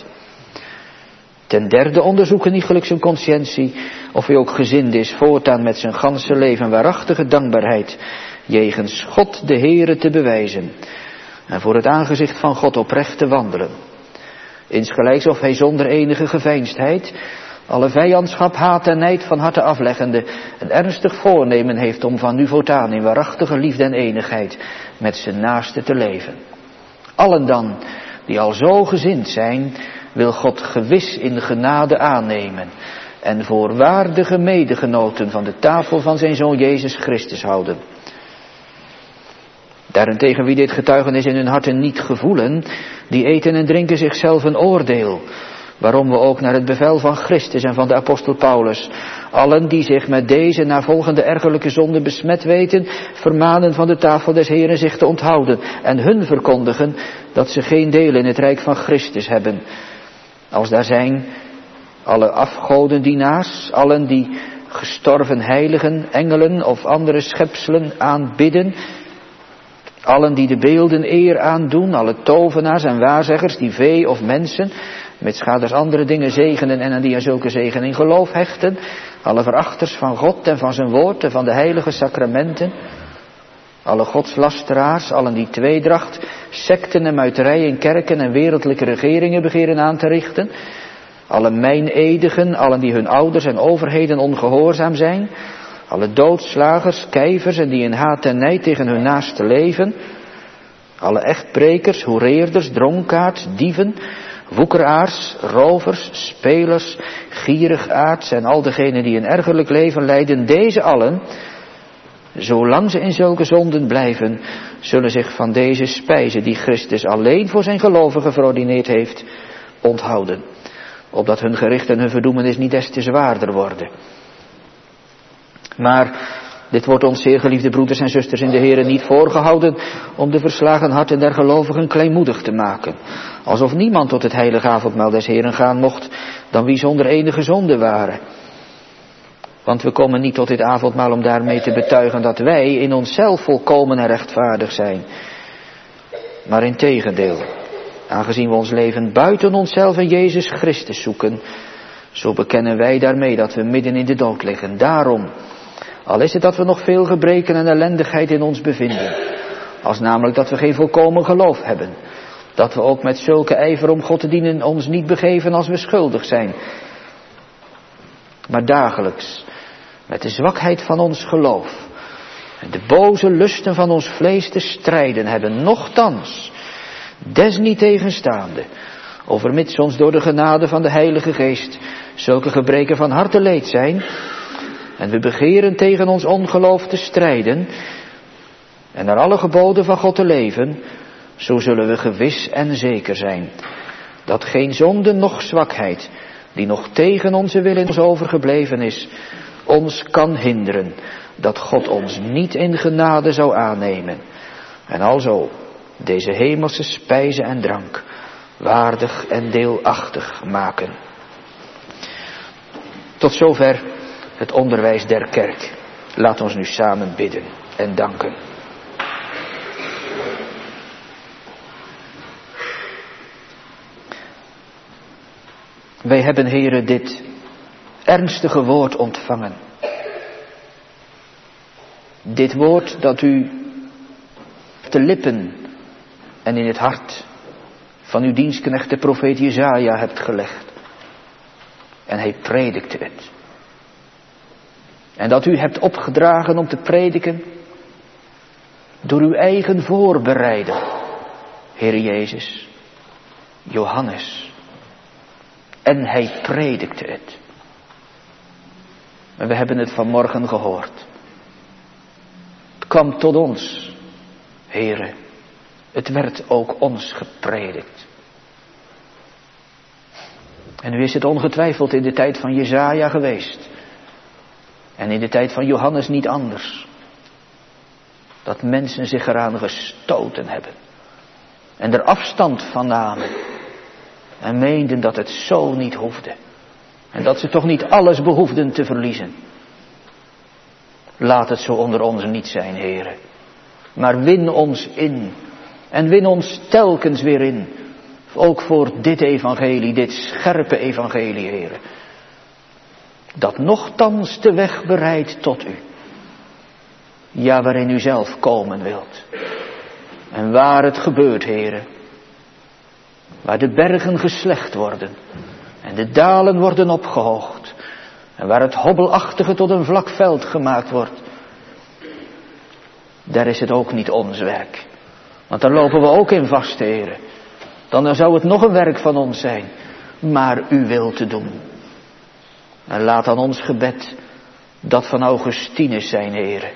A: Ten derde onderzoeken iegelijk zijn conscientie of hij ook gezind is voortaan met zijn ganse leven waarachtige dankbaarheid jegens God de Heere te bewijzen en voor het aangezicht van God oprecht te wandelen. Insgelijks of hij zonder enige geveinsdheid, alle vijandschap, haat en nijd van harte afleggende, een ernstig voornemen heeft om van nu voortaan in waarachtige liefde en enigheid met zijn naaste te leven. Allen dan, die al zo gezind zijn, wil God gewis in genade aannemen en voor waardige medegenoten van de tafel van zijn Zoon Jezus Christus houden. Daarentegen wie dit getuigenis in hun harten niet gevoelen, die eten en drinken zichzelf een oordeel, waarom we ook naar het bevel van Christus en van de apostel Paulus, allen die zich met deze navolgende ergerlijke zonde besmet weten, vermanen van de tafel des Heeren zich te onthouden en hun verkondigen dat ze geen deel in het rijk van Christus hebben. Als daar zijn alle afgodendienaars, allen die gestorven heiligen, engelen of andere schepselen aanbidden, allen die de beelden eer aandoen, alle tovenaars en waarzeggers die vee of mensen met schaders andere dingen zegenen en aan die aan zulke zegen in geloof hechten, alle verachters van God en van zijn woord en van de heilige sacramenten, alle godslasteraars, allen die tweedracht, secten en muiterij in kerken en wereldlijke regeringen begeren aan te richten, alle meinedigen, allen die hun ouders en overheden ongehoorzaam zijn, alle doodslagers, kijvers en die in haat en nijd tegen hun naaste leven, alle echtbrekers, hoereerders, dronkaards, dieven, woekeraars, rovers, spelers, gierigaards en al degenen die een ergerlijk leven leiden, deze allen, zolang ze in zulke zonden blijven, zullen zich van deze spijze die Christus alleen voor zijn gelovigen verordineerd heeft, onthouden, opdat hun gericht en hun verdoemenis niet des te zwaarder worden. Maar dit wordt ons, zeer geliefde broeders en zusters in de Heere, niet voorgehouden om de verslagen harten der gelovigen kleinmoedig te maken, alsof niemand tot het heilige avondmaal des Heeren gaan mocht dan wie zonder enige zonde waren. Want we komen niet tot dit avondmaal om daarmee te betuigen dat wij in onszelf volkomen en rechtvaardig zijn, maar integendeel, aangezien we ons leven buiten onszelf en Jezus Christus zoeken, zo bekennen wij daarmee dat we midden in de dood liggen. Daarom, Al is het dat we nog veel gebreken en ellendigheid in ons bevinden. Als namelijk dat we geen volkomen geloof hebben. Dat we ook met zulke ijver om God te dienen ons niet begeven als we schuldig zijn. Maar dagelijks, met de zwakheid van ons geloof en de boze lusten van ons vlees te strijden hebben, nochtans, desniettegenstaande, overmits ons door de genade van de Heilige Geest zulke gebreken van harte leed zijn, en we begeren tegen ons ongeloof te strijden en naar alle geboden van God te leven, zo zullen we gewis en zeker zijn dat geen zonde noch zwakheid, die nog tegen onze wil in ons overgebleven is, ons kan hinderen dat God ons niet in genade zou aannemen en alzo deze hemelse spijze en drank waardig en deelachtig maken. Tot zover het onderwijs der kerk. Laat ons nu samen bidden en danken. Wij hebben, Heere, dit ernstige woord ontvangen. Dit woord dat u op de lippen en in het hart van uw dienstknecht de profeet Jesaja hebt gelegd. En hij predikte het. En dat u hebt opgedragen om te prediken door uw eigen voorbereider, Heer Jezus, Johannes. En hij predikte het. En we hebben het vanmorgen gehoord. Het kwam tot ons, Heere. Het werd ook ons gepredikt. En nu is het ongetwijfeld in de tijd van Jesaja geweest. En in de tijd van Johannes niet anders. Dat mensen zich eraan gestoten hebben. En er afstand van namen. En meenden dat het zo niet hoefde. En dat ze toch niet alles behoefden te verliezen. Laat het zo onder ons niet zijn, Heere. Maar win ons in. En win ons telkens weer in. Ook voor dit evangelie, dit scherpe evangelie, Heere. Dat nochtans de weg bereidt tot u. Ja, waarin u zelf komen wilt. En waar het gebeurt, Heere. Waar de bergen geslecht worden. En de dalen worden opgehoogd. En waar het hobbelachtige tot een vlak veld gemaakt wordt. Daar is het ook niet ons werk. Want daar lopen we ook in vast, Heere. Dan zou het nog een werk van ons zijn. Maar u wilt te doen. En laat aan ons gebed dat van Augustinus zijn, Heere.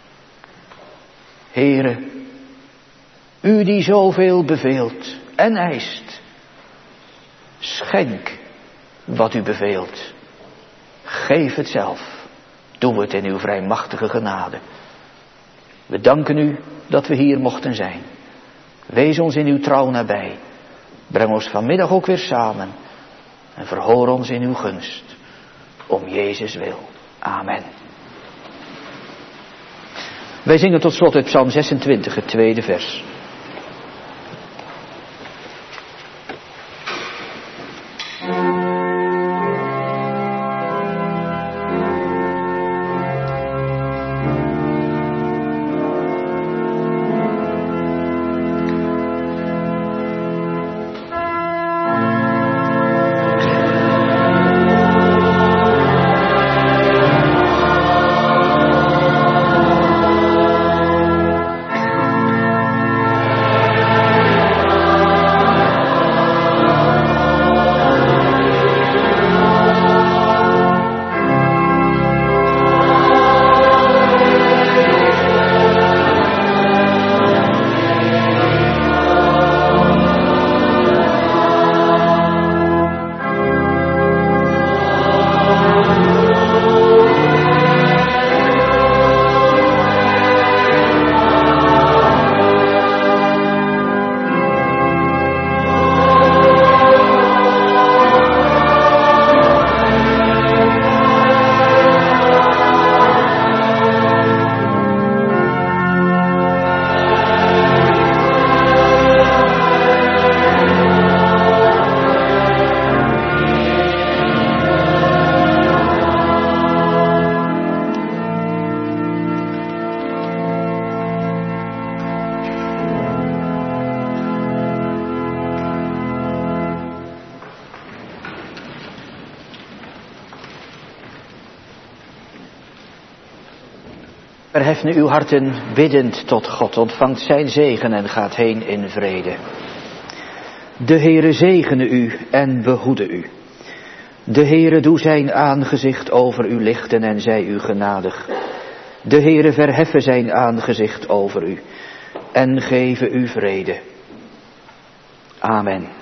A: Heere, u die zoveel beveelt en eist. Schenk wat u beveelt. Geef het zelf. Doe het in uw vrijmachtige genade. We danken u dat we hier mochten zijn. Wees ons in uw trouw nabij. Breng ons vanmiddag ook weer samen. En verhoor ons in uw gunst. Om Jezus wil. Amen. Wij zingen tot slot uit Psalm zesentwintig, het tweede vers. Verhef nu uw harten biddend tot God, ontvangt zijn zegen en gaat heen in vrede. De Heere zegene u en behoede u. De Heere doe zijn aangezicht over u lichten en zij u genadig. De Heere verheffe zijn aangezicht over u en geven u vrede. Amen.